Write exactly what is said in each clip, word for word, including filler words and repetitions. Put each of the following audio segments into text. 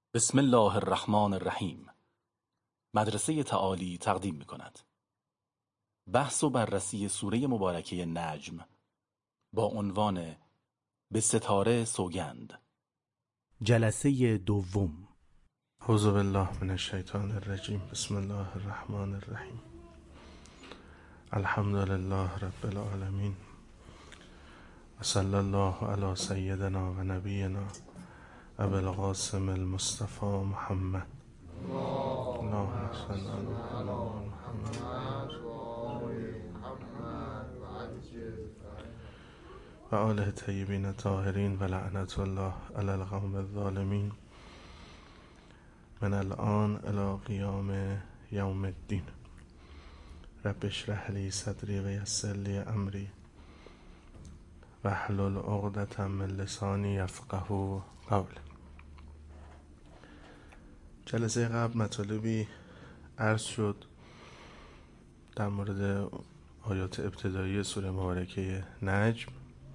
بسم الله الرحمن الرحیم. مدرسه تعالی تقدیم می کند بحث و بررسی سوره مبارکه نجم با عنوان به ستاره سوگند. جلسه دوم. اعوذ بالله من الشیطان الرجیم. بسم الله الرحمن الرحیم. الحمد لله رب العالمین و صلی الله علی سیدنا و نبینا ابو القاسم المصطفى محمد. اللهم صل علی محمد و آله طیبین الطاهرین و لعنت الله علی القوم الظالمین من الان الی قیام یوم الدین. رب اشرح لی صدری و یسر لی امری واحلل عقدة من لسانی یفقهوا قولی. جلسه قبل مطالبی عرض شد در مورد آیات ابتدایی سوره مبارکه نجم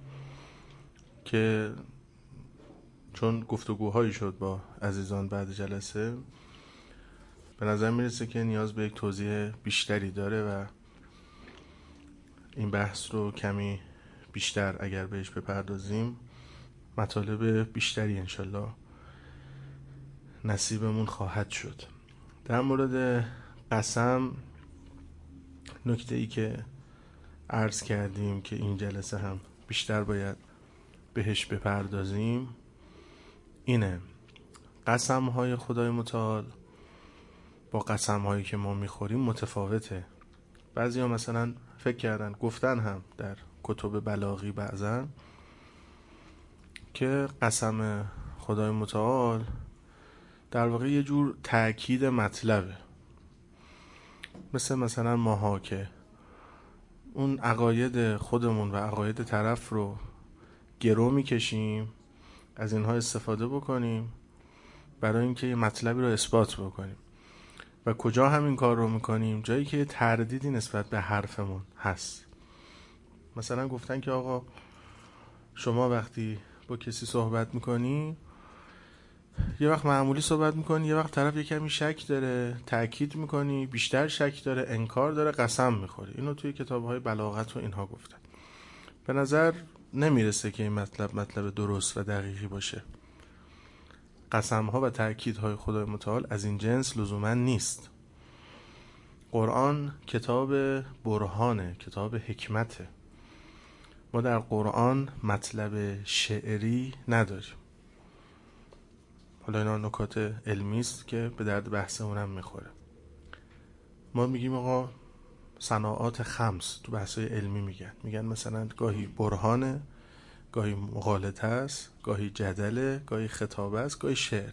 که چون گفتگوهایی شد با عزیزان بعد جلسه به نظر میرسه که نیاز به یک توضیح بیشتری داره و این بحث رو کمی بیشتر اگر بهش بپردازیم مطالب بیشتری انشالله نصیبمون خواهد شد. در مورد قسم نکته ای که عرض کردیم که این جلسه هم بیشتر باید بهش بپردازیم اینه: قسم های خدای متعال با قسم هایی که ما میخوریم متفاوته. بعضی ها مثلا فکر کردن گفتن هم در کتب بلاغی بعضن که قسم خدای متعال در واقع یه جور تأکید مطلبه، مثل مثلا ماها که اون عقاید خودمون و عقاید طرف رو گرو میکشیم از اینها استفاده بکنیم برای اینکه یه مطلبی رو اثبات بکنیم. و کجا همین کار رو میکنیم؟ جایی که تردیدی نسبت به حرفمون هست. مثلا گفتن که آقا شما وقتی با کسی صحبت میکنی یه وقت معمولی صحبت میکنی، یه وقت طرف یه کمی شک داره تأکید میکنی، بیشتر شک داره انکار داره، قسم میخوری. اینو توی کتابهای بلاغت و اینها گفتن. به نظر نمیرسه که این مطلب مطلب درست و دقیقی باشه. قسمها و تأکیدهای خدای متعال از این جنس لزوما نیست. قرآن کتاب برهانه، کتاب حکمته. ما در قرآن مطلب شعری نداریم. حالا اینا نکات علمی است که به درد بحثمون هم میخوره. ما میگیم آقا صناعات خمس تو بحثای علمی میگن میگن مثلا گاهی برهانه، گاهی مغالطه است، گاهی جدله، گاهی خطابه است، گاهی شعر.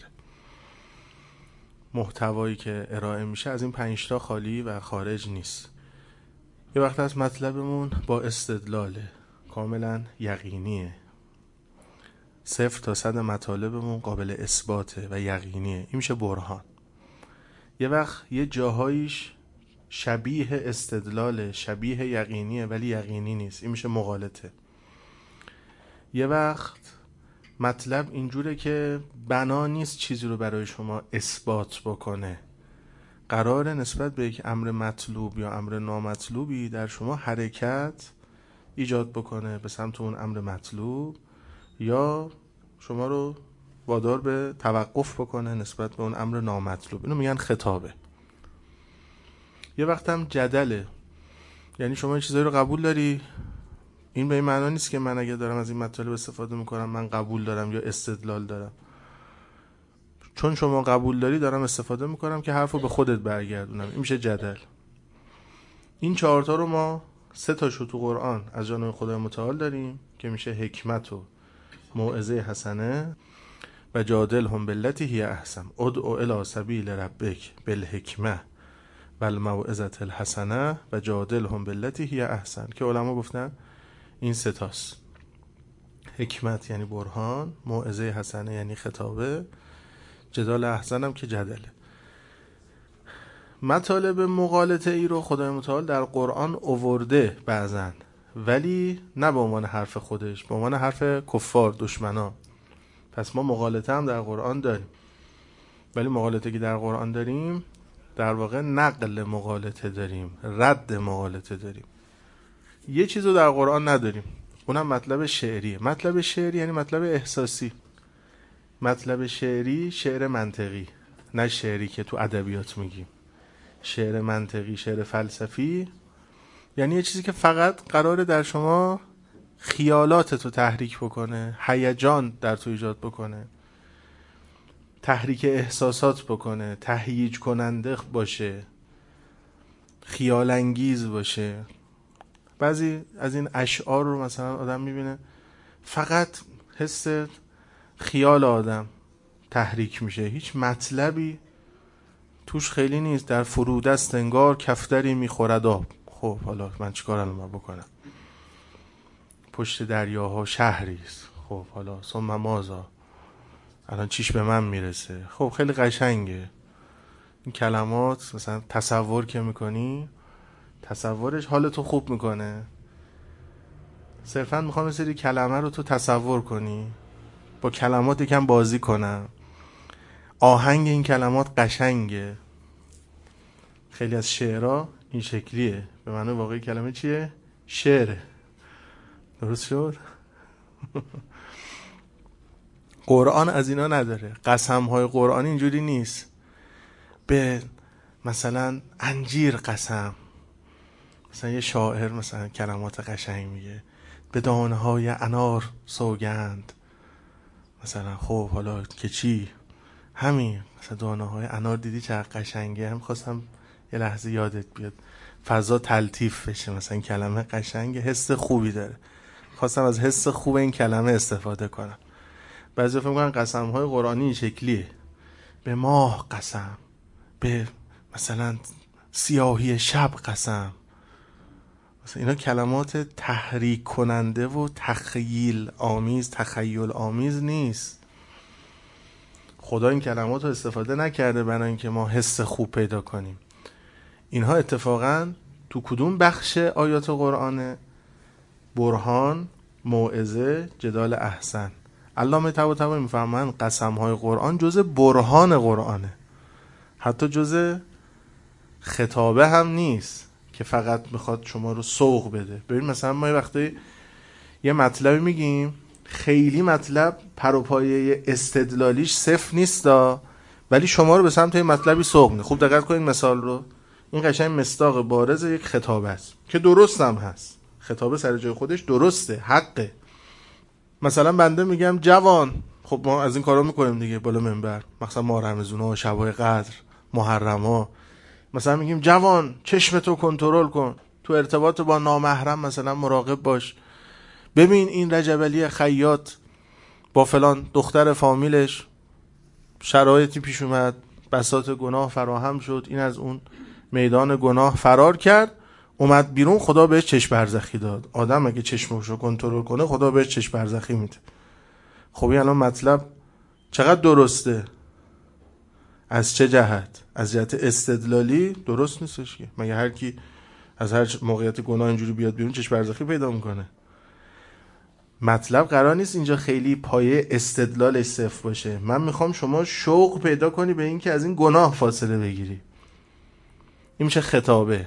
محتوایی که ارائه میشه از این پنج تا خالی و خارج نیست. یه وقت از مطلبمون با استدلاله، کاملا یقینیه. صفر تا صد مطالبمون قابل اثباته و یقینیه. این میشه برهان. یه وقت یه جاهایش شبیه استدلاله، شبیه یقینیه ولی یقینی نیست. این میشه مغالطه. یه وقت مطلب اینجوره که بنا نیست چیزی رو برای شما اثبات بکنه، قراره نسبت به یک امر مطلوب یا امر نامطلوبی در شما حرکت ایجاد بکنه به سمت اون امر مطلوب یا شما رو وادار به توقف بکنه نسبت به اون امر نامطلوب. اینو میگن خطابه. یه وقت هم جدله، یعنی شما چیزایی رو قبول داری، این به این معنی نیست که من اگه دارم از این مطالب استفاده میکنم من قبول دارم یا استدلال دارم. چون شما قبول داری دارم استفاده میکنم که حرفو به خودت برگردونم. این میشه جدل. این چهارتا رو ما سه تاشو تو قرآن از جانب خدای متعال داریم که میشه حکمت و موعظه حسنه و جادلهم بالتی هی احسن ادع الی سبیل ربک بالحکمه و الموعظه الحسنه و جادلهم بالتی هی احسن، که علما گفتن این سه تاست. حکمت یعنی برهان، موعظه حسنه یعنی خطابه، جدال احسن هم که جدله. مطالب مغالطه ای رو خدای متعال در قرآن آورده بعضن، ولی نه به عنوان حرف خودش، به عنوان حرف کفار دشمنا. پس ما مغالطه هم در قرآن داریم. ولی مغالطه که در قرآن داریم در واقع نقل مغالطه داریم، رد مغالطه داریم. یه چیزو در قرآن نداریم، اونم مطلب شعریه. مطلب شعری یعنی مطلب احساسی. مطلب شعری شعر منطقی، نه شعری که تو ادبیات میگیم. شعر منطقی، شعر فلسفی یعنی یه چیزی که فقط قراره در شما خیالاتتو تحریک بکنه، هیجان در تو ایجاد بکنه، تحریک احساسات بکنه، تهییج کننده باشه، خیال انگیز باشه. بعضی از این اشعار رو مثلا آدم میبینه فقط حس خیال آدم تحریک میشه، هیچ مطلبی توش خیلی نیست. در فرودست انگار کفتری میخورد آب. خب حالا من چیکار الان بکنم؟ پشت دریاها شهریست. خب حالا ثم ماذا؟ الان چیش به من میرسه؟ خب خیلی قشنگه این کلمات. مثلا تصور که میکنی، تصورش حالتو خوب میکنه. صرفا میخوام یه سری کلمه رو تو تصور کنی، با کلمات یکم بازی کنم. آهنگ این کلمات قشنگه. خیلی از شعرها این شکلیه. به معنی واقعی کلمه چیه؟ شعره. درست شد؟ قرآن از اینا نداره. قسم‌های قرآنی اینجوری نیست. به مثلا انجیر قسم، مثلا یه شاعر مثلا کلمات قشنگ میگه، به دانه‌های انار سوگند. مثلا خب حالا که چی؟ همین مثلا دانه‌های انار دیدی چه قشنگه. هم خواستم یه لحظه یادت بیاد، فضا تلطیف بشه. مثلا کلمه قشنگه، حس خوبی داره. خواستم از حس خوب این کلمه استفاده کنم. بعضی فکر می‌کنن قسم‌های قرآنی این شکلیه. به ماه قسم، به مثلا سیاهی شب قسم. مثلا اینا کلمات تحریک کننده و تخیل آمیز، تخیل آمیز نیست. خدا این کلمات رو استفاده نکرده برای اینکه ما حس خوب پیدا کنیم. اینها اتفاقاً تو کدوم بخش آیات قرآنه؟ برهان، موعظه، جدال احسن. علامه طباطبایی میفهمن قسم‌های قرآن جزء برهان قرآنه، حتی جزء خطابه هم نیست که فقط میخواد شما رو سوق بده. ببین مثلا ما یه وقتی یه مطلبی میگیم، خیلی مطلب پر و پایه استدلالیش صفر نیستا، ولی شما رو به سمت این مطلبی سوق میده. خوب دقت کنید مثال رو. این قشنگ مصداق بارز یک خطابه است که درست هم هست. خطابه سر جای خودش درسته، حقه. مثلا بنده میگم جوان، خب ما از این کارا میکنیم دیگه بالا منبر، مثلا ماه رمضان، شبای قدر، محرم. مثلا میگیم جوان چشمتو کنترل کن، تو ارتباط با نامحرم مثلا مراقب باش. ببین این رجب علی خیاط با فلان دختر فامیلش شرایطی پیش اومد، بساط گناه فراهم شد، این از اون میدان گناه فرار کرد، اومد بیرون، خدا بهش چشم برزخی داد. آدم اگه چشمشو کنترل کنه خدا بهش چشم برزخی میده. خب این الان مطلب چقدر درسته؟ از چه جهت؟ از جهت استدلالی درست نیستش که. مگه هر کی از هر موقعیت گناه اینجوری بیاد بیرون چشم برزخی پیدا میکنه؟ مطلب قرار نیست اینجا خیلی پایه استدلالش صفر باشه. من میخوام شما شوق پیدا کنی به این که از این گناه فاصله بگیری. این میشه خطابه.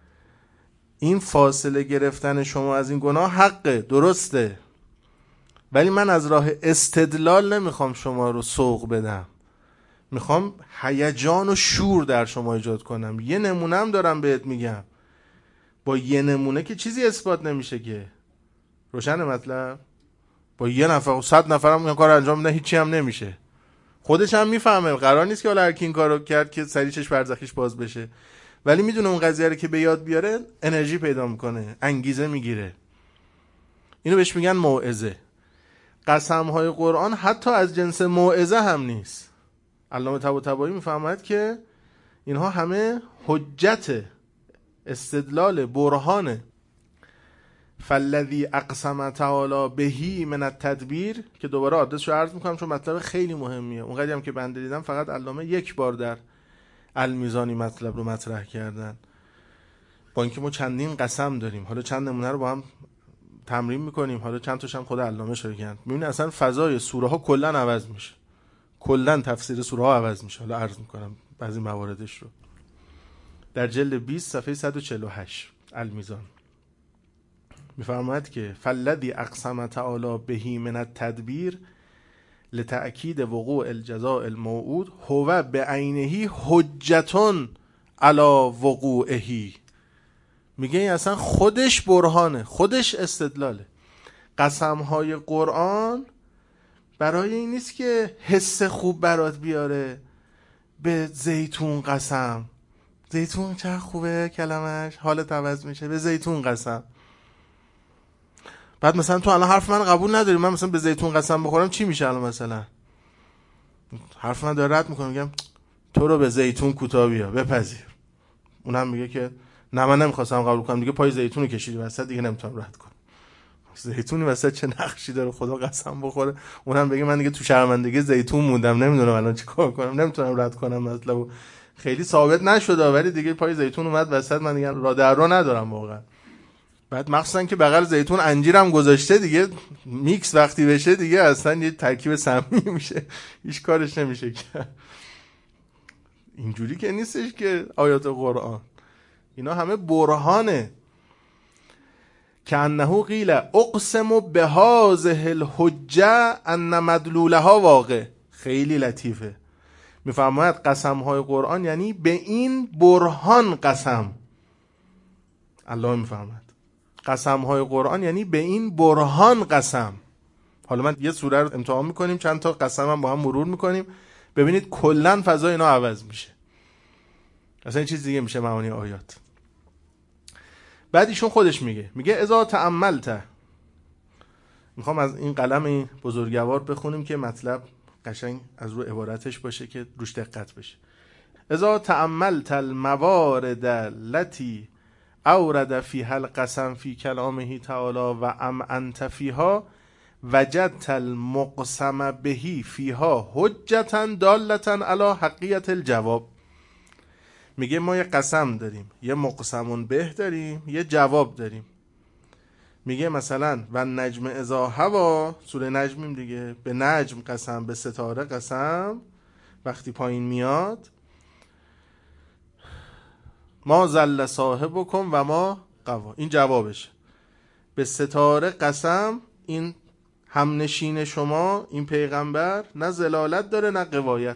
این فاصله گرفتن شما از این گناه حقه، درسته، ولی من از راه استدلال نمیخوام شما رو سوق بدم. میخوام هیجان و شور در شما ایجاد کنم. یه نمونه هم دارم بهت میگم. با یه نمونه که چیزی اثبات نمیشه که. روشن مطلب؟ با یه نفر و صد نفر هم این کار انجام میدن هیچی هم نمیشه. خودش هم میفهمه قرار نیست که حالا هر کی این کارو کرد که سریع چش برزخیش باز بشه، ولی میدونه اون قضیه رو که به یاد بیاره انرژی پیدا میکنه، انگیزه میگیره. اینو بهش میگن موعظه. قسم‌های قرآن حتی از جنس موعظه هم نیست. علامه طباطبایی میفهمد که اینها همه حجت، استدلال، برهانه. فالذی اقسم تعالی بهی من التدبیر، که دوباره آدرسش رو عرض میکنم چون مطلب خیلی مهمیه. اونقدری هم که بنده دیدم فقط علامه یک بار در المیزانی مطلب رو مطرح کردن، با اینکه ما چندین قسم داریم. حالا چند نمونه رو با هم تمرین میکنیم، حالا چند تاش هم خود علامه شروع کردن. میبینید اصلا فضای سوره ها کلا عوض میشه، کلا تفسیر سوره ها عوض میشه. حالا عرض میکنم بعضی مواردش رو. در جلد بیست صفحه صد و چهل و هشت المیزان میفرماید که فالذی اقسم تعالی بهی من التدبیر لتأکید وقوع الجزاء الموعود هو بعینه حجتون علی وقوعه. میگه این اصلا خودش برهانه، خودش استدلاله. قسمهای قرآن برای این نیست که حس خوب برات بیاره. به زیتون قسم، زیتون چه خوبه کلمش، حالت عوض میشه. به زیتون قسم. بعد مثلا تو الان حرف من قبول نداری، من مثلا به زیتون قسم بخورم چی میشه الان؟ مثلا حرف من داره رد میکنم، میگم تو رو به زیتون کوتاه بیا بپذیر. اونم میگه که نه من نمیخواستم قبول کنم، دیگه پای زیتون رو کشیدی وسط، دیگه نمیتونم رد کنم. زیتونی وسط چه نقشی داره خدا قسم بخوره. اونم بگه من دیگه تو شرمندگی زیتون موندم، نمیدونم الان چیکار کنم، نمیتونم رد کنم. مطلب خیلی ثابت نشده ولی دیگه پای زیتون اومد وسط، من دیگه راه در رو ندارم واقعا. بعد مخصوصا که بغل زیتون انجیرم گذاشته، دیگه میکس وقتی بشه دیگه اصلا یه ترکیب سمی میشه، هیچ کارش نمیشه کرد. اینجوری که نیستش که آیات قرآن اینا همه برهانه. که انه قیل اقسم بهذه الحجه ان مدلولها واقع. خیلی لطیفه. میفرماید قسم های قرآن یعنی به این برهان قسم. الله میفرماید قسم های قرآن یعنی به این برهان قسم. حالا من یه سوره رو امتحان میکنیم، چند تا قسم هم با هم مرور میکنیم، ببینید کلا فضا اینا عوض میشه، اصلا این چیز دیگه میشه معانی آیات. بعد ایشون خودش میگه میگه اذا تأملت. میخوام از این قلم بزرگوار بخونیم که مطلب قشنگ از رو عبارتش باشه که روش دقت بشه. اذا تأملت الموارد التي اورد فيها القسم في كلامه تعالى و ام انت فيها وجدت المقسم به فيها حجة دالة على حقیقت الجواب. میگه ما یه قسم داریم، یه مقسمون به داریم، یه جواب داریم. میگه مثلا و نجم اذا هوا، سوره نجمیم دیگه، به نجم قسم، به ستاره قسم وقتی پایین میاد. ما زل صاحبکم و ما غوا، این جوابشه. به ستاره قسم، این همنشین شما، این پیغمبر نه زلالت داره نه غوایت.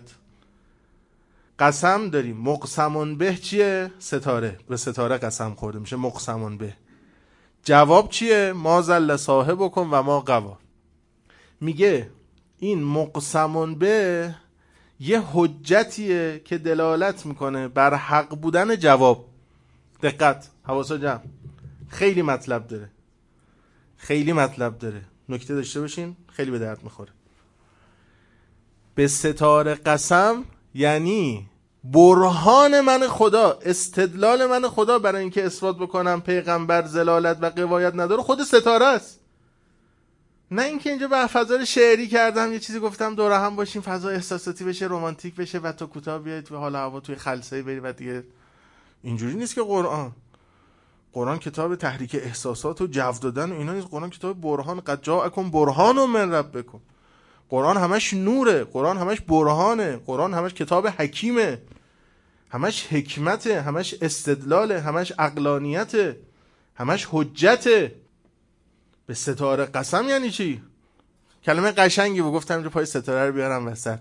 قسم داریم، مقسمون به چیه؟ ستاره، به ستاره قسم خورده میشه مقسمون به. جواب چیه؟ ما زل صاحبکم و ما غوا. میگه این مقسمون به یه حجتیه که دلالت میکنه بر حق بودن جواب. دقت، حواسا جمع، خیلی مطلب داره، خیلی مطلب داره، نکته داشته باشین، خیلی به درد میخوره. به ستاره قسم یعنی برهان من خدا، استدلال من خدا برای اینکه اثبات بکنم پیغمبر زلالت و قوایت نداره خود ستاره است. نه اینکه اینجا به فضا شعری کردم، یه چیزی گفتم دور هم باشیم، فضا احساساتی بشه، رمانتیک بشه و تا کوتاه بیاید و حالا هوا توی خلسه بری و دیگه. اینجوری نیست که قرآن. قرآن کتاب تحریک احساسات و جو دادن و اینا نیست. قرآن کتاب برهان، قد جاءکم برهان من ربکم. قرآن همش نوره، قرآن همش برهانه، قرآن همش کتاب حکیمه، همش حکمته، همش استدلاله، همش عقلانیته، همش حجته. به ستاره قسم یعنی چی؟ کلمه قشنگی بود، گفتم اینجا پای ستاره رو بیارم وسط.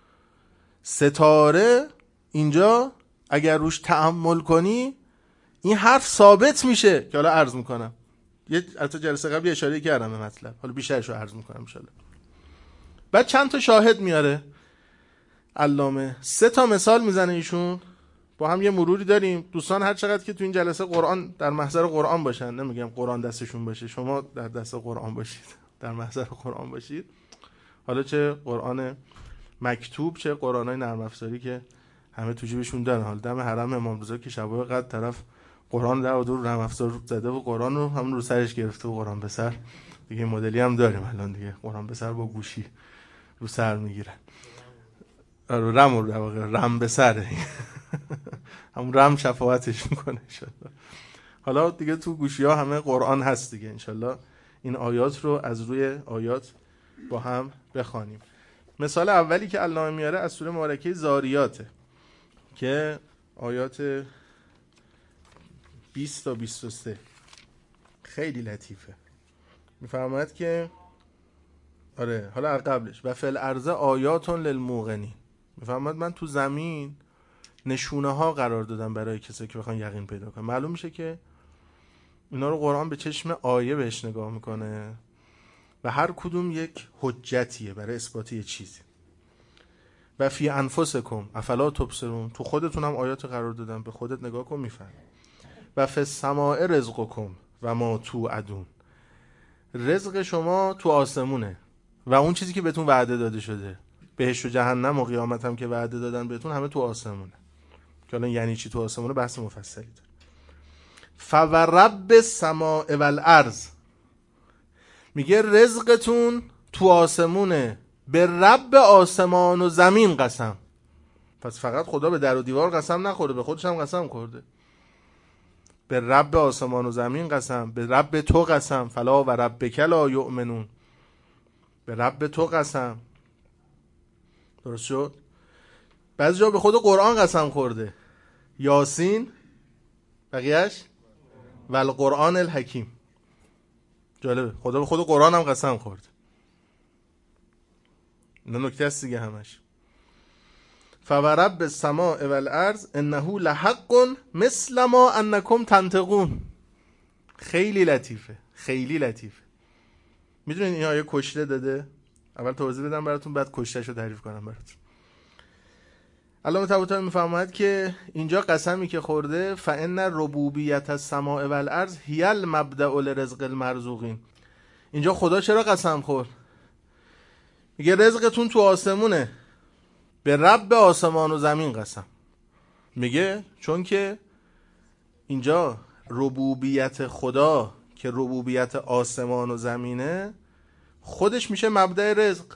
ستاره اینجا اگر روش تأمل کنی این حرف ثابت میشه که حالا عرض میکنم. یه حتی جلسه قبلی اشاره کردم به مطلب، حالا بیشترش رو عرض میکنم ان شاءالله. بعد چند تا شاهد میاره علامه، سه تا مثال میزنه ایشون، با هم یه مروری داریم. دوستان هر چقدر که تو این جلسه قرآن در محضر قرآن باشن، نمیگم قرآن دستشون باشه، شما در دست قرآن باشید، در محضر قرآن باشید، حالا چه قرآن مکتوب چه قرآنای نرم افزاری که همه تو جیبشون دارن. حالا دم حرم امام رضا که شبای قدر طرف قرآن در و دور نرم افزار زده و قرآن رو هم رو سرش گرفته و قرآن به سر دیگه مدلی هم داریم الان دیگه، قرآن به سر با گوشی رو سر میگیرن، رو رم رو در واقع رم به سره همون رم شفاعتش میکنه انشالله. حالا دیگه تو گوشی ها همه قرآن هست دیگه، انشالله این آیات رو از روی آیات با هم بخوانیم. مثال اولی که علامه میاره از سوره مبارکه زاریاته که آیات بیست تا بیست و سه خیلی لطیفه. میفرماید که آره حالا قبلش و فی الارض آیات للموقنین، میفرماید من تو زمین نشونه ها قرار دادم برای کسایی که بخوان یقین پیدا کنن. معلوم میشه که اینا رو قرآن به چشم آیه بهش نگاه میکنه و هر کدوم یک حجتیه برای اثبات یه چیزی. و فی انفسکم افلا تبصرون، تو خودتون هم آیات قرار دادم، به خودت نگاه کن میفهم. و فی السماء رزقکم و ما توعدون، رزق شما تو آسمونه و اون چیزی که بهتون وعده داده شده، بهشت و جهنم و قیامت هم که وعده دادن بهتون، همه تو آسمونه. که الان یعنی چی تو آسمونه بحث مفصلی داره. فورب السماء والارض، میگه رزقتون تو آسمونه، به رب آسمان و زمین قسم. پس فقط خدا به در و دیوار قسم نخورده، به خودش هم قسم خورده. به رب آسمان و زمین قسم، به رب تو قسم، فلا و ربک لا یؤمنون، به رب تو قسم. درست شد؟ بعضی جا به خود قرآن قسم خورده، یاسین، بقیهش و القرآن الحکیم. جالبه، خدا به خود قرآن هم قسم خورده. این نکته است دیگه همش. فورب السماء والارض انه لحق مثل ما انکم تنطقون. خیلی لطیفه، خیلی لطیفه. میدونین این آیه کشته داده؟ اول توضیح بدم براتون، بعد کشتهشو تعریف کنم براتون. علامه طباطبایی میفرماید که اینجا قسمی که خورده فان ربوبیت السماء والارض هی المبدأ لرزق المرزوقین. اینجا خدا چرا قسم خورد؟ میگه رزقتون تو آسمونه، به رب آسمان و زمین قسم. میگه چون که اینجا ربوبیت خدا که ربوبیت آسمان و زمینه، خودش میشه مبدأ رزق.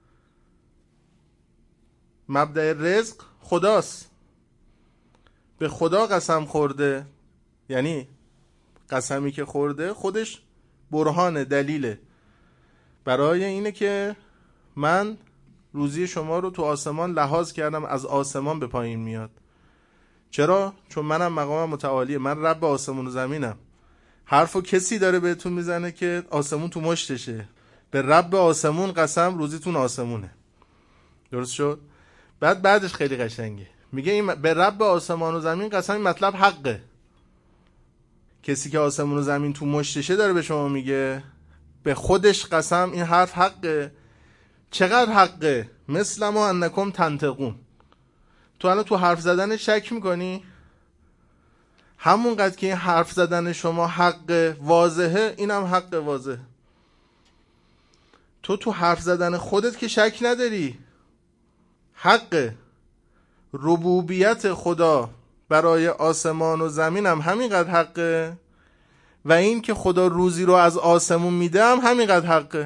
مبدأ رزق خداست، به خدا قسم خورده. یعنی قسمی که خورده خودش برهان، دلیله برای اینه که من روزی شما رو تو آسمان لحاظ کردم، از آسمان به پایین میاد. چرا؟ چون منم مقامم متعالیه، من رب آسمون و زمینم. حرفو کسی داره بهتون میزنه که آسمون تو مشتشه، به رب آسمون قسم، روزیتون آسمونه. درست شد؟ بعد بعدش خیلی قشنگه، میگه این به رب آسمان و زمین قسم، این مطلب حقه. کسی که آسمون و زمین تو مشتشه داره به شما میگه به خودش قسم، این حرف حقه. چقدر حقه؟ مثل ما انکم تنطقون. تو الان تو حرف زدن شک میکنی؟ همون قد که این حرف زدن شما حق واضحه، اینم حق واضح. تو تو حرف زدن خودت که شک نداری، حق ربوبیت خدا برای آسمان و زمین هم همینقدر حقه و این که خدا روزی رو از آسمون میده هم همینقدر حقه.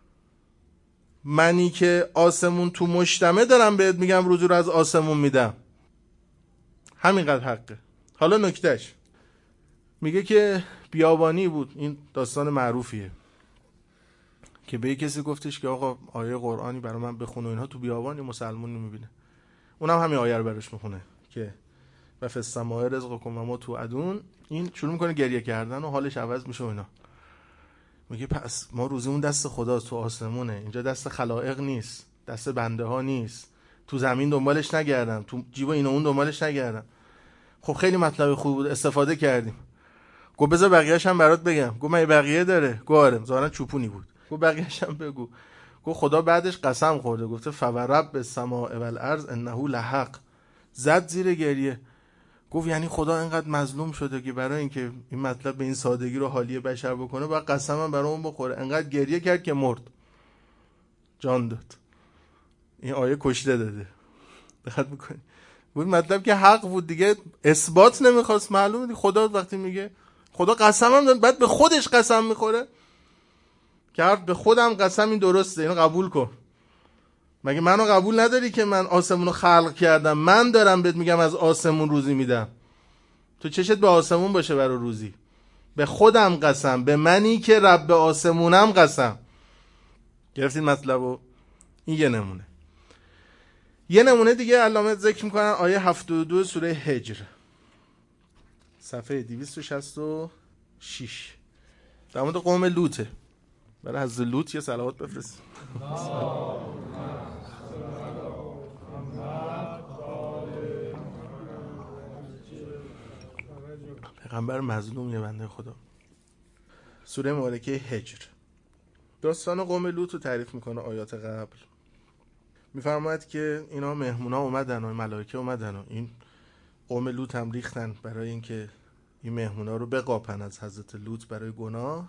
منی که آسمون تو مشتمه دارم بهت میگم روزی رو از آسمون میدم، همینقدر حقه. حالا نکتهش میگه که بیابانی بود، این داستان معروفیه که به کسی گفتش که آقا آیه قرآنی برای من بخونه، اینها تو بیابانی مسلمون نمیبینه. اونم همین آیه رو براش میخونه که و فی السماء رزقکم و ما توعدون. این شروع میکنه گریه کردن و حالش عوض میشه و اینا. میگه پس ما روزیمون دست خداست، تو آسمونه، اینجا دست خلائق نیست، دست بنده ها نیست، تو زمین دنبالش نگردم، تو جیب این و اون دنبالش نگردم. خب خیلی مطلب خوب بود، استفاده کردیم. گو بذار بقیه‌اش هم برات بگم. گو من بقیه داره؟ گو آره، ظاهرا چوپونی بود. گو بقیه‌اش هم بگو. گو خدا بعدش قسم خورده، گفته فورب السماء والارض انه لحق. زد زیر گریه. گفت یعنی خدا اینقدر مظلوم شده که برای اینکه این مطلب به این سادگی رو حالیه بشر بکنه باید قسمم برای اون بخوره. اینقدر گریه کرد که مرد، جان داد. این آیه کشته داده. دقت میکنی؟ بود مطلب که حق بود دیگه، اثبات نمیخواست. معلومه دی خدا وقتی میگه خدا قسمم داد، بعد به خودش قسم میخوره که حرف به خودم قسم، این درسته، اینو قبول کن. مگه منو قبول نداری که من آسمون رو خلق کردم؟ من دارم بهت میگم از آسمون روزی میدم، تو چشت به آسمون باشه برای روزی. به خودم قسم، به منی که رب آسمونم قسم. گرفتین مطلبو؟ این یه نمونه. یه نمونه دیگه علامه ذکر میکنن، آیه هفتاد و دو سوره هجر، صفحه دویست و شصت و شش، در مورد قوم لوطه. برای حضرت لوط یه صلوات بفرست. پیغمبر مظلوم، یه بنده خدا. سوره مبارکه هجر داستان قوم لوط رو تعریف میکنه. آیات قبل میفرماید که اینا مهمونا اومدن و ملائکه اومدن و این قوم لوط هم ریختن برای اینکه این مهمونا رو بقاپن از حضرت لوط برای گناه.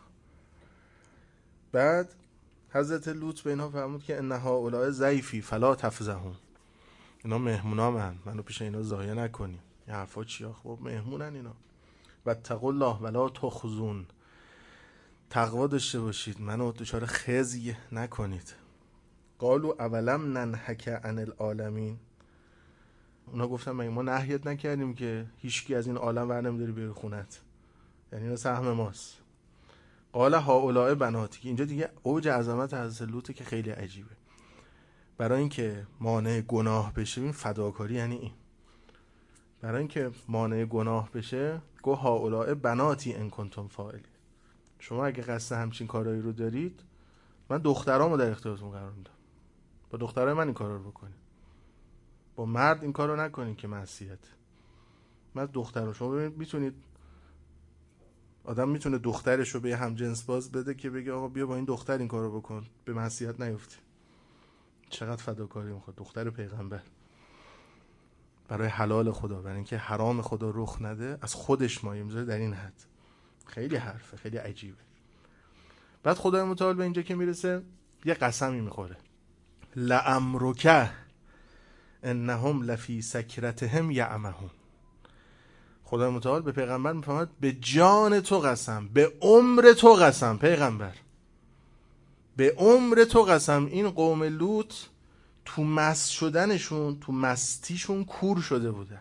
بعد حضرت لوط به اینا فرمود که انها اولئک ضیفی فلا تفضحون، اینا مهمونا من منو پیش اینا ضایع نکنی. این حرفا چیه؟ خب مهمونن اینا. واتقوا الله ولا تخزون، تقوا داشته باشید، منو دچار خزی نکنید. قالوا اولم ننهک عن العالمین، اونا گفتن مگه ما نهیت نکردیم که هیچکی از این عالم ور نمیداری بیاری خونت، یعنی اینا سهم ماست. قال هؤلاء بناتی، اینجا دیگه اوج عظمت حضرت لوطه که خیلی عجیبه. برای اینکه مانع گناه بشه، این فداکاری یعنی این، برای اینکه مانع گناه بشه گو هؤلاء بناتی ان کنتم فاعلین، شما اگه قصد همچین کارایی رو دارید من دخترامو در اختیارتون قرار میدم، با دخترای من این کارا رو بکنید، با مرد این کارو نکنید که معصیت. من دخترام، شما ببینید میتونید، آدم میتونه دخترش رو به یه همجنس باز بده که بگه آقا بیا با این دختر این کارو بکن، به معصیت نیفتی. چقدر فداکاری میخواد دختر پیغمبر برای حلال خدا، برای اینکه حرام خدا رخ نده، از خودش مایه میذاره در این حد. خیلی حرفه، خیلی عجیبه. بعد خدای متعال به اینجا که میرسه یه قسمی میخوره، لعمرک انهم لفی سکرتهم یعمهون. خدای متعال به پیغمبر میفرماید به جان تو قسم، به عمر تو قسم پیغمبر، به عمر تو قسم، این قوم لوط تو مست شدنشون، تو مستیشون کور شده بوده.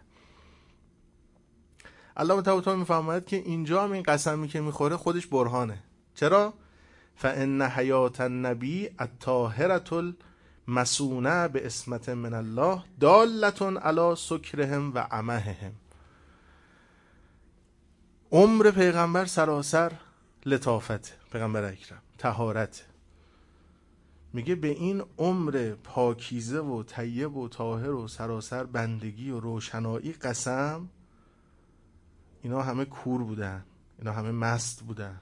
الله تعالی میفرماید که اینجا هم این قسمی که میخوره خودش برهانه. چرا؟ فان حیات النبی الطاهرة المصونه باسمت من الله دالة علی سکرهم و عمههم. عمر پیغمبر سراسر لطافت، پیغمبر اکرم طهارت. میگه به این عمر پاکیزه و طیب و طاهر و سراسر بندگی و روشنایی قسم. اینا همه کور بودن، اینا همه مست بودن.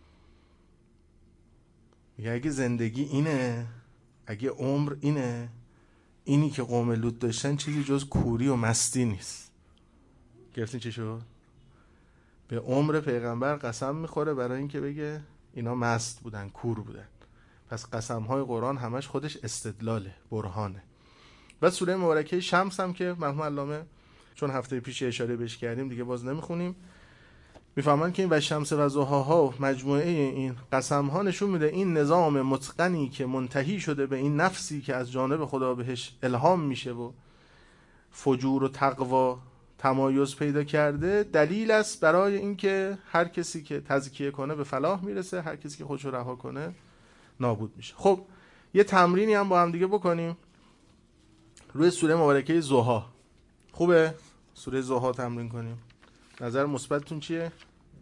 میگه اگه زندگی اینه، اگه عمر اینه، اینی که قوم لوط داشتن چیزی جز کوری و مستی نیست. گرفتین چی شد؟ به عمر پیغمبر قسم میخوره برای اینکه بگه اینا مست بودن، کور بودن. پس قسم‌های قرآن همش خودش استدلاله، برهانه. و سوره مبارکه شمس هم که مرحوم علامه چون هفته پیش اشاره بهش کردیم دیگه باز نمیخونیم، میفهمن که این و شمس و ضحاها و مجموعه این قسم‌ها نشون میده این نظام متقنی که منتهی شده به این نفسی که از جانب خدا بهش الهام میشه و فجور و تقوا تمایز پیدا کرده، دلیل است برای اینکه هر کسی که تزکیه کنه به فلاح میرسه، هر کسی که خودشو رها کنه نابود میشه. خب یه تمرینی هم با هم دیگه بکنیم روی سوره مبارکه ضحی. خوبه سوره ضحی تمرین کنیم؟ نظر مثبتتون چیه؟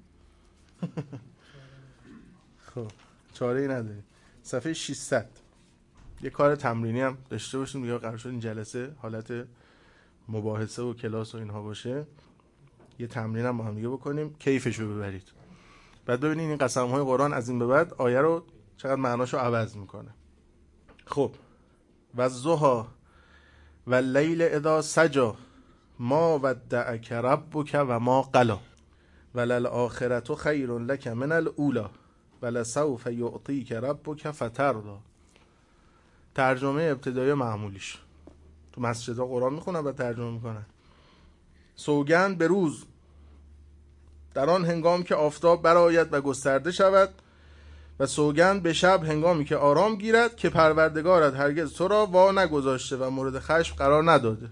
خب چاره ای نداریم. صفحه ششصد یه کار تمرینی هم داشته باشیم دیگه، قرار شد این جلسه حالت مباحثه و کلاس و اینها باشه. یه تمرین هم با هم دیگه بکنیم، کیفشو ببرید. بعد ببینید این قسم‌های قرآن از این به بعد آیه رو چقدر معناشو عوض میکنه. خب و الضحی و اللیل اذا سجی ما ودعک ربک و ما قلی وللآخرة خیر لک من الاولی ولسوف یعطیک ربک فترضی. ترجمه ابتدایی معمولیش تو مسجدها قرآن میخونن و ترجمه میکنن. سوگند به روز در آن هنگام که آفتاب برآید و گسترده شود، و سوگند به شب هنگامی که آرام گیرد که پروردگارت هرگز تو را وا نگذاشته و مورد خشم قرار نداده.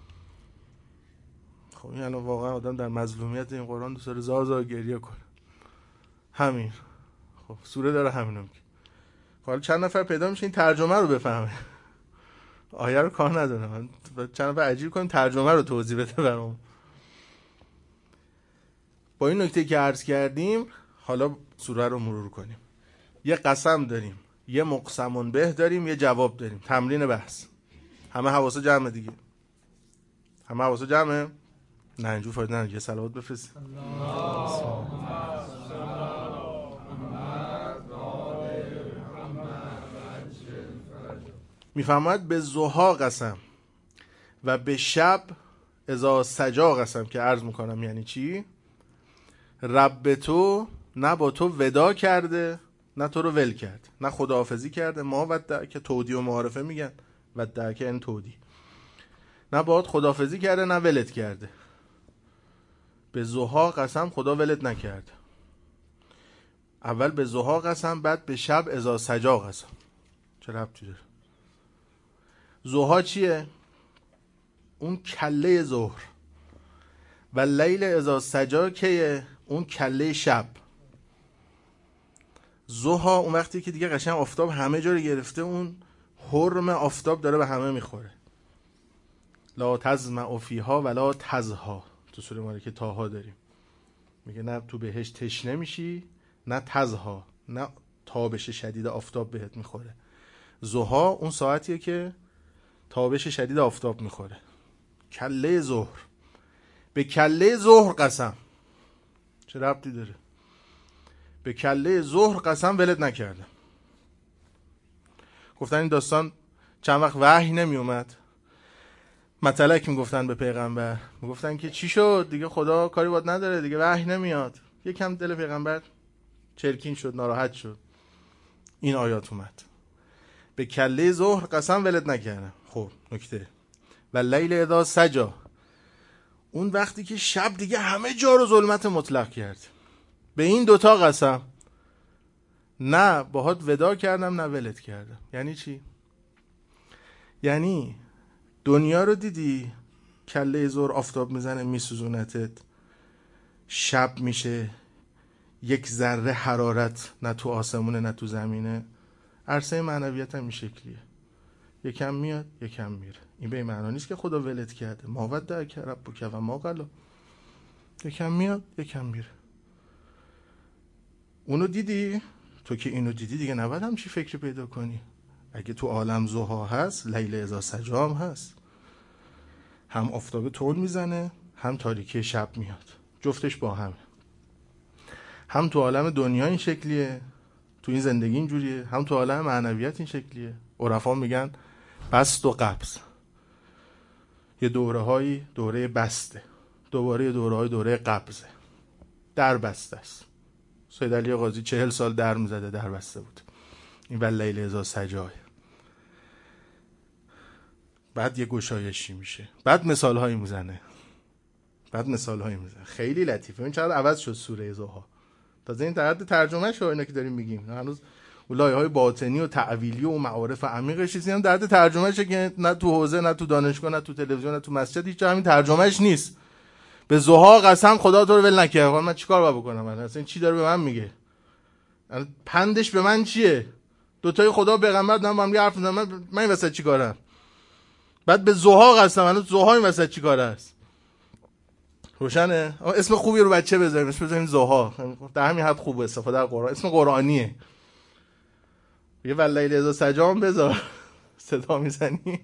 خب این الان واقعا آدم در مظلومیت این قرآن دوست داره زار زار گریه کنه. همین خب سوره داره همینو میگه. حالا چند نفر پیدا میشه این ترجمه رو بفهمه؟ آیه رو کار ندارم، چند نفر عجیب کنیم ترجمه رو توضیح بده برام. با این نکته که عرض کردیم حالا سوره رو مرور کنیم. یه قسم داریم، یه مقسمون به داریم، یه جواب داریم. تمرین بحث. همه حواسا جمعه دیگه، همه حواسا جمعه. نه اینجور فایده نداره، یه صلوات بفرست. میفرماید به ضحی قسم و به شب اذا سجا قسم، که عرض میکنم یعنی چی. رب تو نه با تو ودا کرده نه تو رو ول کرد، نه خداحافظی کرده. ما ودع که تودی و معارفه میگن، ودع که این تودی، نه باهات خداحافظی کرده نه ولت کرده. به ضحی قسم، خدا ولت نکرده. اول به ضحی قسم، بعد به شب اذا سجا قسم. چه ربطی داره؟ ضحی چیه؟ اون کله ظهر. و لیل اذا سجا که اون کله شب. ضحی اون وقتی که دیگه قشنگ آفتاب همه جا رو گرفته، اون حرم آفتاب داره به همه میخوره. لا تظمأ فیها ولا تضحی، تو سوره مبارکه طه داریم، میگه نه تو بهش تشنه میشی نه تضحی، نه تابش شدید آفتاب بهت میخوره. ضحی اون ساعتیه که تابش شدید آفتاب میخوره. کله ظهر. به کله ظهر قسم. چه ربطی داره؟ به کله ظهر قسم ولت نکردم. گفتن این داستان چند وقت وحی نمی اومد، مطلق میگفتن به پیغمبر، میگفتن که چی شد دیگه، خدا کاری باید نداره دیگه، وحی نمیاد. یکم دل پیغمبر چرکین شد، ناراحت شد. این آیات اومد، به کله ظهر قسم ولت نکردم. خب نکته، و لیل اذا سجا، اون وقتی که شب دیگه همه جا رو ظلمت مطلق کرد. به این دوتا قسم، نه باهات ودا کردم نه ولت کردم. یعنی چی؟ یعنی دنیا رو دیدی کله ظهر آفتاب میزنه میسوزونتت، شب میشه یک ذره حرارت، نه تو آسمونه نه تو زمینه. عرصه معنویت هم این شکلیه، یکم میاد یکم میره. این به این معنا نیست که خدا ولت کرده. ما ودعک ربک و ما قلی، یکم میاد یکم میره. اونو دیدی تو، که اینو دیدی دیگه نباید همچی فکری پیدا کنی. اگه تو عالم ضحی هست، لیل اذا سجا هم هست، هم آفتاب تون میزنه هم تاریکی شب میاد، جفتش با همه. هم تو عالم دنیا این شکلیه، تو این زندگی اینجوریه، هم تو عالم معنویت این شکلیه. عرفا میگن بست و قبض. یه دوره هایی دوره بسته، دوباره یه دوره های دوره قبضه. در بسته است. سید علی قاضی چهل سال در میزده، در بسته بود. این ول لیل اذا سجا. بعد یه گشایشی میشه، بعد مثال هایی میزنه، بعد مثال هایی میزنه. خیلی لطیفه. این چقدر عوض شد سوره ضحی. تازه این در حد ترجمه شو اینا که داریم میگیم، هنوز لایه های باطنی و تعویلی و معارف عمیقش چیزی هم در حد ترجمه شه که نه تو حوزه نه تو دانشگاه نه تو تلویزیون نه تو مسجد هیچ جا همین ترجمهش نیست. به ضحی قسم خدا تو رو ول نکنه. من چیکار باید بکنم؟ من اصلا چی داره به من میگه؟ پندش به من چیه؟ دو تای خدا پیغمبر دارن با هم حرف میزنن، من من این وسط چیکارم؟ بعد به ضحی قسم، الان ضحی این وسط چیکار است؟ روشنه؟ اسم خوبی رو بچه بذاریم، اسم بذاریم ضحی. در همین حد خوبه استفاده از قرآن، اسم قرآنیه. یه واللیل اذا سجا هم بذار، صدا میزنی.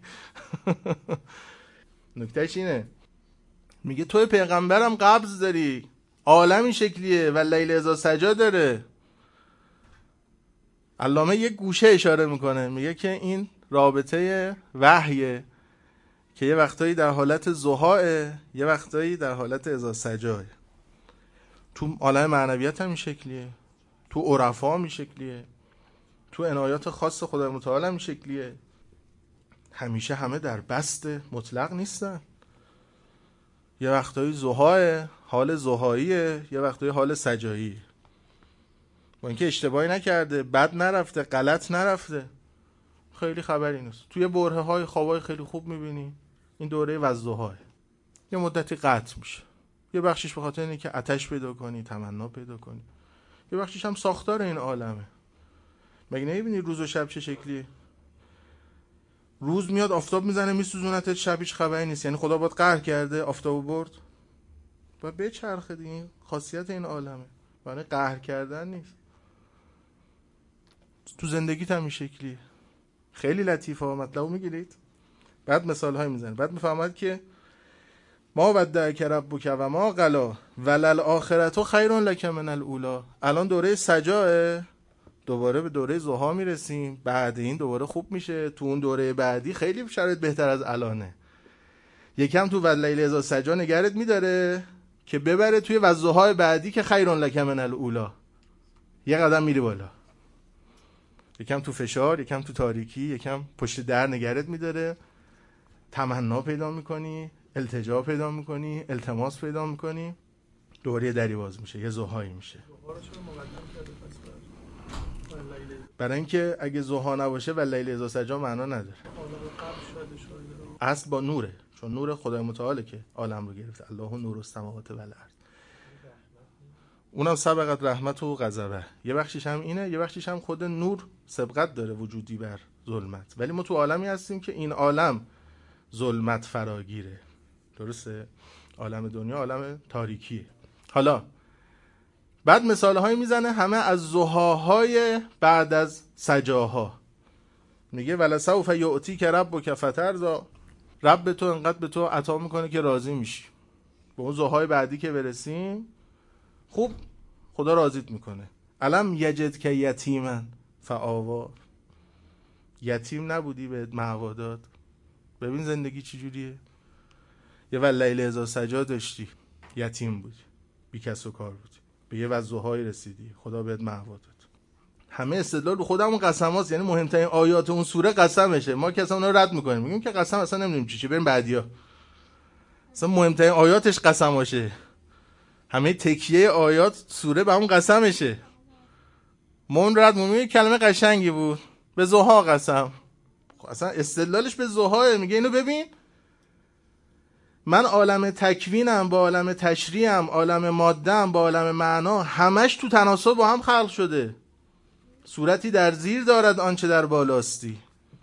نکتهش اینه، میگه توی پیغمبرم قبض داری، عالمی شکلیه، واللیل اذا سجا داره. علامه یک گوشه اشاره میکنه، میگه که این رابطه وحیه که یه وقتایی در حالت ضحیه، یه وقتایی در حالت اذا سجاه. تو عالم معنویت هم این شکلیه، تو عرفا هم این شکلیه، تو عنایات خاص خدای متعال هم این شکلیه. همیشه همه در بست مطلق نیستن. یه وقتایی ضحیه، حال ضحاییه، یه وقتایی حال سجاییه. با اینکه اشتباهی نکرده، بد نرفته، غلط نرفته، خیلی خبری نیست. توی برهه های خوابای خیلی خوب میبینی این دوره وضحاه یه مدتی قطع میشه. یه بخشش به خاطر اینه که آتش پیدا کنی، تمنا پیدا کنی. یه بخشش هم ساختار این عالمه. مگه نمیبینی روز و شب چه شکلیه؟ روز میاد آفتاب میزنه میسوزونتت، شب هیچ خبری نیست. یعنی خدا باید قهر کرده آفتابو برد؟ باید بچرخه دیگه. این خاصیت این عالمه، یعنی قهر کردن نیست. تو زندگیت هم این شکلیه. خیلی لطیفه ها. مطلبو میگیرید؟ بعد مثال های میزنه، بعد میفهمد که ما ودعک ربک و ما قلا ولل آخرت خیر لک من الاولی. الان دوره سجاه، دوباره به دوره ضحی میرسیم. بعد این دوباره خوب میشه. تو اون دوره بعدی خیلی شرایط بهتر از الانه. یکم تو واللیل اذا سجا نگرت میداره که ببره توی والضحی بعدی که خیر لک من الاولی. یه قدم میری بالا. یکم تو فشار، یکم تو تاریکی، یکم پشت در نگرت میداره. تمنا پیدا میکنی، التجا پیدا میکنی، التماس پیدا میکنی، دوباره دری باز میشه، یه ضحی میشه. برای اینکه اگه ضحی نباشه واللیل اذا سجا معنا نداره. اصل با نوره، چون نور خدای متعاله که عالم رو گرفته. الله نور السماوات و الارض. اونم سبقت رحمت و غضبه. یه بخشیش هم اینه، یه بخشیش هم خود نور سبقت داره وجودی بر ظلمت. ولی ما تو عالمی هستیم که این عالم ظلمت فراگیره. درسته؟ عالم دنیا عالم تاریکیه. حالا بعد مثال هایی میزنه همه از ضحاهای بعد از سجاها. میگه ولسوف یعطیک ربک فترضی. رب تو انقدر به تو عطا میکنه که راضی میشی. به اون ضحاهای بعدی که برسیم خوب خدا راضیت میکنه. الم یجدک یتیما فآوا. یتیم نبودی بهت مأوا داد. ببین زندگی چجوریه. یه واللیل اذا سجا داشتی، یتیم بودی، بی کس و کار بودی، به یه والضحی رسیدی، خدا بهت مأوا داد. همه استدلال رو خودمون قسماست. یعنی مهمترین آیات اون سوره قسمشه. ما که اصلا اونا رو رد میکنیم، میگیم که قسم اصلا نمیدونیم چی چی. بریم بعدیا. اصلا مهمترین آیاتش قسماشه. همه تکیه آیات سوره به اون قسمشه. ما اون رد میگیم کلمه قشنگی بود، به ضحی قسم. اصلا استدلالش به ضحی. میگه اینو ببین، من عالم تکوینم با عالم تشریعم، عالم ماده‌ام با عالم معنا، همش تو تناسب با هم خلق شده. صورتی در زیر دارد آنچه در بالاستی.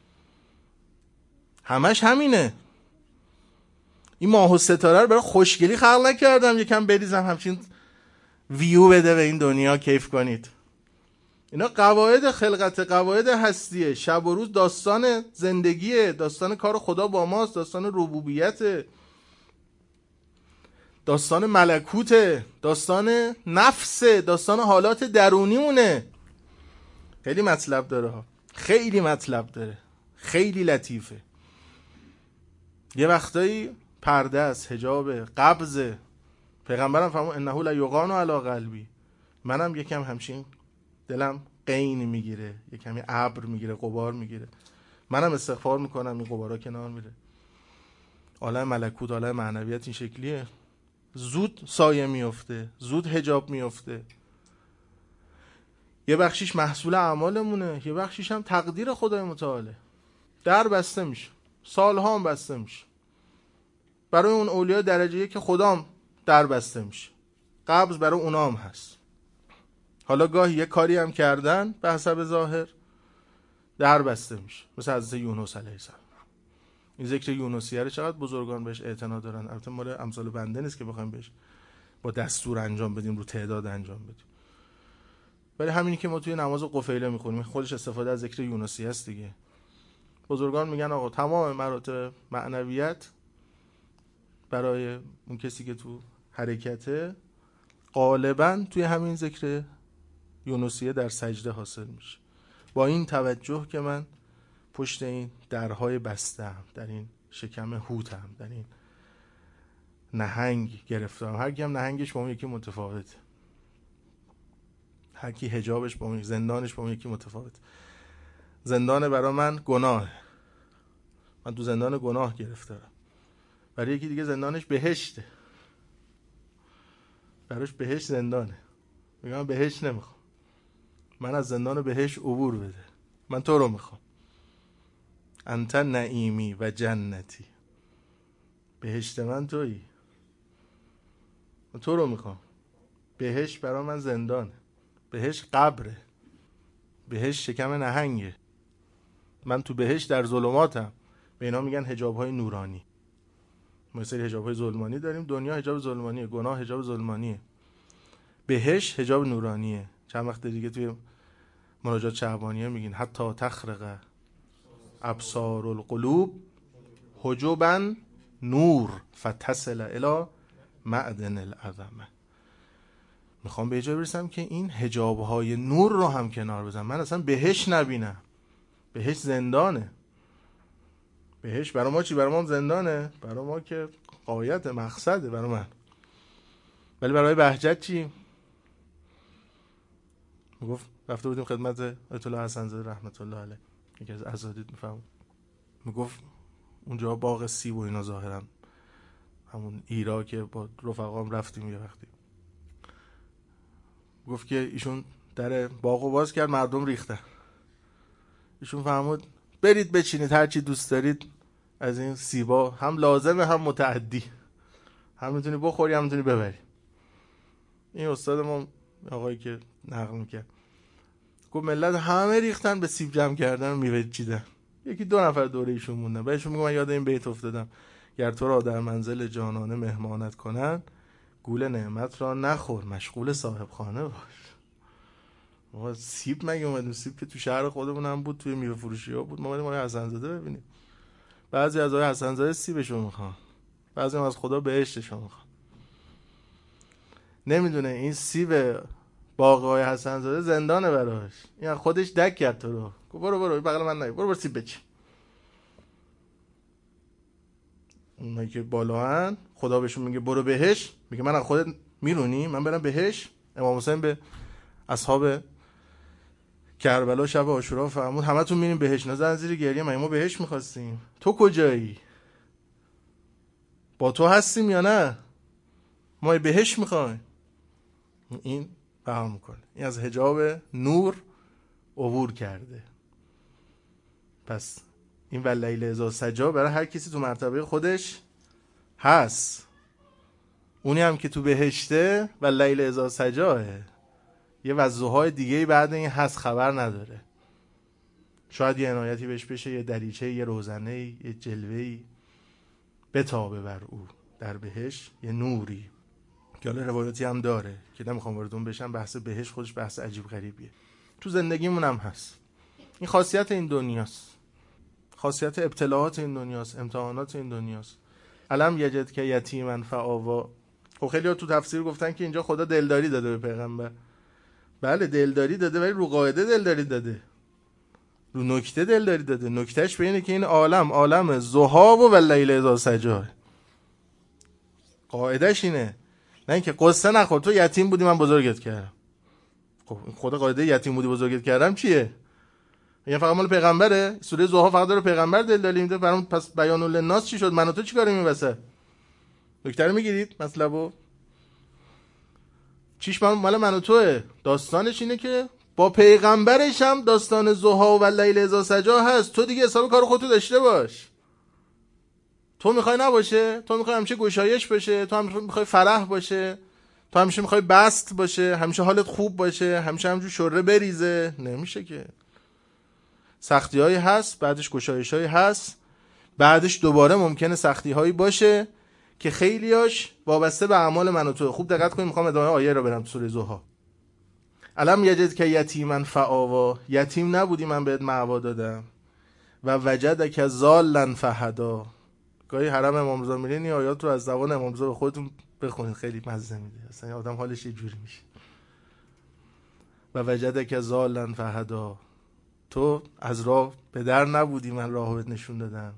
همش همینه. این ماه و ستاره رو برای خوشگلی خلق نکردم یکم بریزم همچین ویو بده به این دنیا کیف کنید. اینا قواعد خلقت، قواعد هستیه. شب و روز داستان زندگیه، داستان کار خدا با ماست، داستان ربوبیت، داستان ملکوت، داستان نفس، داستان حالات درونیمونه. خیلی مطلب داره ها. خیلی مطلب داره. خیلی لطیفه. یه وقتایی پرده است، حجاب، قبض. پیغمبرم فرمود انه لیغان علی قلبی. منم یکم همچین دلم قین میگیره، یکمی ابر میگیره، غبار میگیره. منم استغفار میکنم، این غبارا کنار میره. عالم ملکوت، عالم معنویت این شکلیه. زود سایه میفته، زود حجاب میفته. یه بخشیش محصول اعمالمونه، یه بخشیش هم تقدیر خدای متعاله. در بسته میشه، سالها هم بسته میشه. برای اون اولیا درجه یک که خدام در بسته میشه. قبض برای اونام هست. حالا گاهی یه کاری هم کردن به حسب ظاهر در بسته میشه. مثل حضرت یونس علیه السلام. این ذکر یونسیه رو چقدر بزرگان بهش اعتنا دارن. البته مال امثال بنده نیست که بخوایم بهش با دستور انجام بدیم، رو تعداد انجام بدیم. ولی همینی که ما توی نماز قفیله میخونیم خودش استفاده از ذکر یونسیه است دیگه. بزرگان میگن آقا تمام مراتب معنویت برای اون کسی که تو حرکته غالبا توی همین ذکر یونسیه در سجده حاصل میشه. با این توجه که من پشت این درهای بستم، در این شکم هوتم، در این نهنگ گرفتم. هر کی هم نهنگش با اون یکی متفاوته. هر کی حجابش با اون، زندانش با اون یکی متفاوته. زندان برای من گناه. من تو زندان گناه گرفتارم. برای یکی دیگه زندانش بهشته. براش بهشت زندانه. میگم بهشت نمیخوام. من از زندان بهشت عبور بده. من تو رو میخوام. انت نعیمی و جنتی. بهشت من تویی. من تو رو میخوام. بهشت برای من زندانه. بهشت قبره. بهشت شکم نهنگه. من تو بهشت در ظلماتم. به اینا میگن حجاب‌های نورانی. ما سری حجاب‌های ظلمانی داریم، دنیا حجاب ظلمانیه، گناه حجاب ظلمانیه، بهشت حجاب نورانیه. چند وقت دیگه توی مناجات شعبانیه میگین حتی تخرق ابصار القلوب حجبا نور فتصل الی معدن العظمه. میخوام به جای برسم که این حجاب‌های نور رو هم کنار بزنم. من اصلا بهشت نبینم. بهشت زندانه. بهشت برای ما چی؟ برای ما زندانه. برای ما که غایت مقصده برای من. ولی برای بهجت چی؟ میگفت رفته بودیم خدمت آیت الله حسن زاده رحمت الله علیه، یکی از اساتید میفهم، میگفت اونجا باغ سیب و اینا ظاهرا همون ایرا که با رفقام رفتیم یه وقتی، گفت که ایشون در باغو باز کرد، مردم ریختن. ایشون فرمود برید بچینید هر چی دوست دارید از این سیبا، هم لازمه هم متعدی، هم میتونی بخوری هم میتونی ببری. این استاد ما آقایی که نقل میکرد گفت ملت همه ریختن به سیب جمع کردن و میوه چیدن، یکی دو نفر دوره ایشون موندن. بهشون میگم من یاد این بیت افتادم، گر تو را در منزل جانانه مهمانت کنن، گول نعمت را نخور مشغول صاحب خانه باش. ما سیب مگه اومدیم؟ سیب که تو شهر خودمون هم بود، توی میوه فروشی ها بود. ما اومدیم آقای حسن زاده ببینیم. بعضی از آقای حسن زاده سیبشو میخوان، بعضی هم از خدا بهشتشو میخوان. نمیدونه این سیب باغ آقای حسن زاده زندانه براش. این خودش دک کرد تو رو، گفت برو برو بغل من نگی، برو برو سیب بچین. اونایی که بالاهن خدا بهشون میگه برو بهش، میگه من از خودت میرونی من برم بهش. امام حسین به اصحاب کربلا شب عاشورا فرمود همتون میریم بهش، نزن زیر گریه، ما ما بهش میخواستیم، تو کجایی؟ با تو هستیم یا نه؟ ما بهش میخوایم. این فهم میکنه، این از حجاب نور عبور کرده. پس این واللیل اذا سجا برای هر کسی تو مرتبه خودش هست. اونی هم که تو بهشته واللیل اذا سجاه، یه وضوهای دیگه بعد این هست خبر نداره. شاید یه عنایتی بهش بشه، یه دریچه، یه روزنه، یه جلوهی بتابه بر او در بهشت، یه نوری که حالا روایتی هم داره که نمیخوام وارد اون بشم. بحث بهشت خودش بحث عجیب غریبیه، تو زندگیمون هم هست. این خاصیت این دنیاست، خاصیت ابتلاعات این دنیاست، امتحانات این دنیاست. علم یجد که یتیمن فآوا. خب خیلی ها تو تفسیر گفتن که اینجا خدا دلداری داده به پیغمبر. بله دلداری داده، ولی رو قاعده دلداری داده، رو نکته دلداری داده. نکتهش به اینه که این عالم عالم ضحی و واللیل اذا سجا. قاعدش اینه، نه اینکه قصه نخور تو یتیم بودی من بزرگت کردم. خب خدا قاعده یتیم بودی بزرگت کردم چیه؟ یعنی فقط مال پیغمبره؟ سوره ضحی فقط داره پیغمبر دلداری میده برام. پس بیان للناس چی شد؟ من و تو چیکاریم این وسط؟ نکته رو میگیرید مطلبو؟ چیش مال من و توئه. داستانش اینه که با پیغمبرش هم داستان ضحی و واللیل اذا سجا هست. تو دیگه حساب کار خودتو داشته باش. تو میخوای نباشه، تو میخوای همیشه گشایش باشه، تو هم میخوای فرح باشه، تو همیشه میخوای بسط باشه، همیشه حالت خوب باشه، همیشه همجور شره بریزه. نمیشه که. سختی هایی هست، بعدش گشایش هایی هست، بعدش دوباره ممکنه سختی هایی باشه که خیلیاش وابسته به اعمال من و تو. خوب دقت کنید، میخوام ادامه آیه رو برم. سوره ضحی. علم یجد که یتیمن فآوا. یتیم نبودی من بهت معوا دادم. و وجدک ضالا فهدا. گاهی حرم امام رضا میرین این آیات رو از زبان امام رضا به خودتون بخونید، خیلی مزه میده، اصلا آدم حالش یه جوری میشه. و وجدک ضالا فهدا. تو از راه به در نبودی من راه بهت نشون دادم.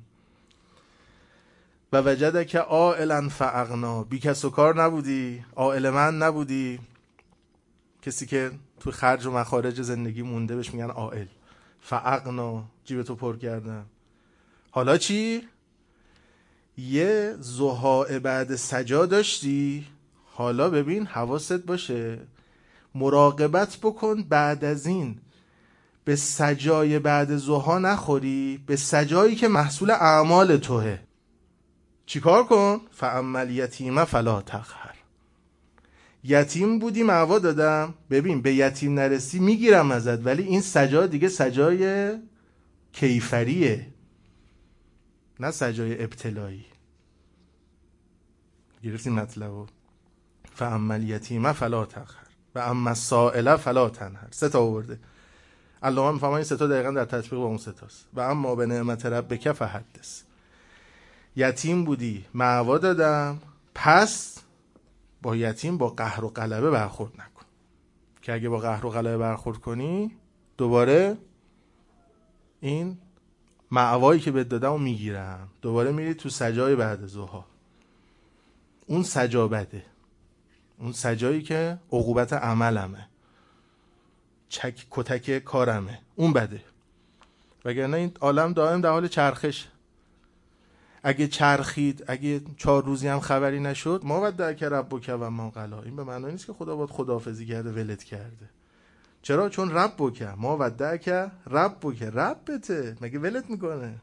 و وجدک عائلا فاغنا. بی کس و کار نبودی، عائل من نبودی. کسی که تو خرج و مخارج زندگی مونده بهش میگن عائل. فاغنا، جیبتو پر کردم. حالا چی؟ یه ضحی بعد سجا داشتی، حالا ببین حواست باشه، مراقبت بکن بعد از این به سجای بعد ضحی نخوری، به سجایی که محصول اعمال توه. چیکار کن؟ فاما الیتیم فلا تقهر. یتیم بودی معوا دادم، ببین به یتیم نرسی میگیرم ازت، ولی این سجا دیگه سجای کیفریه، نه سجای ابتلایی. گرفتیم مطلبو؟ فاما الیتیم فلا تقهر و اما السائل فلا تنهر. سه تا آورده. الله هم میفهمه این سه تا دقیقاً در تطبیق با اون سه تاست. و اما به نعمت ربک فحدث. یتیم بودی، معوا دادم، پس با یتیم با قهر و غلبه برخورد نکن. که اگه با قهر و غلبه برخورد کنی دوباره این معوایی که بهت دادم رو میگیرم، دوباره میری تو سجای بعد ظهر. اون سجا بده، اون سجایی که عقوبت عملمه، چک کتک کارمه، اون بده. وگرنه این عالم دائم در حال چرخش. اگه چرخید، اگه چهار روزی هم خبری نشد، ما ودعک ربک و ما قلی. این به معنی نیست که خدا باید خداحافظی کرده ولت کرده. چرا؟ چون ربک، ما ودعک ربک، ربته، مگه ولت میکنه؟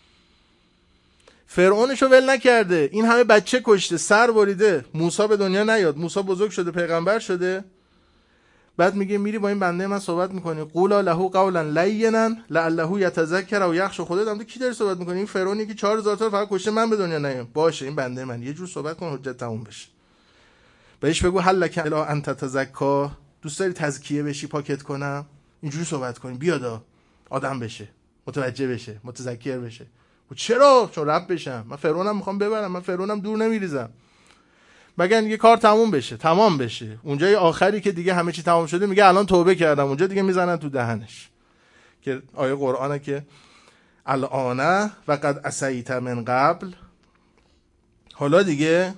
فرعونشو ول نکرده، این همه بچه کشته، سر بریده، موسی به دنیا نیاد، موسی بزرگ شده، پیغمبر شده. بعد میگه میری با این بنده من صحبت میکنی، قولا له قولا لینا لعله یتذکر او یخشى. خودت هم کی داری صحبت میکنی؟ این فرعونی که چهار هزار تا فقط کشته، من به دنیا نیام. باشه این بنده من، یه جور صحبت کن حجت تموم بشه. بهش بگو هل لک الی ان تتزکا، دوست داری تزکیه بشی، پاکت کنم؟ اینجوری صحبت کنی، بیاد آدم بشه، متوجه بشه، متذکر بشه. و چرا؟ چون رب بشم. من فرعونم میخوام ببرم، من فرعونم دور نمیریزم. مگر دیگه کار تموم بشه، تمام بشه، اونجای آخری که دیگه همه چی تمام شده میگه الان توبه کردم، اونجا دیگه میزنن تو دهنش. که آیه قرآنه که الان و قد عصیت من قبل، حالا دیگه،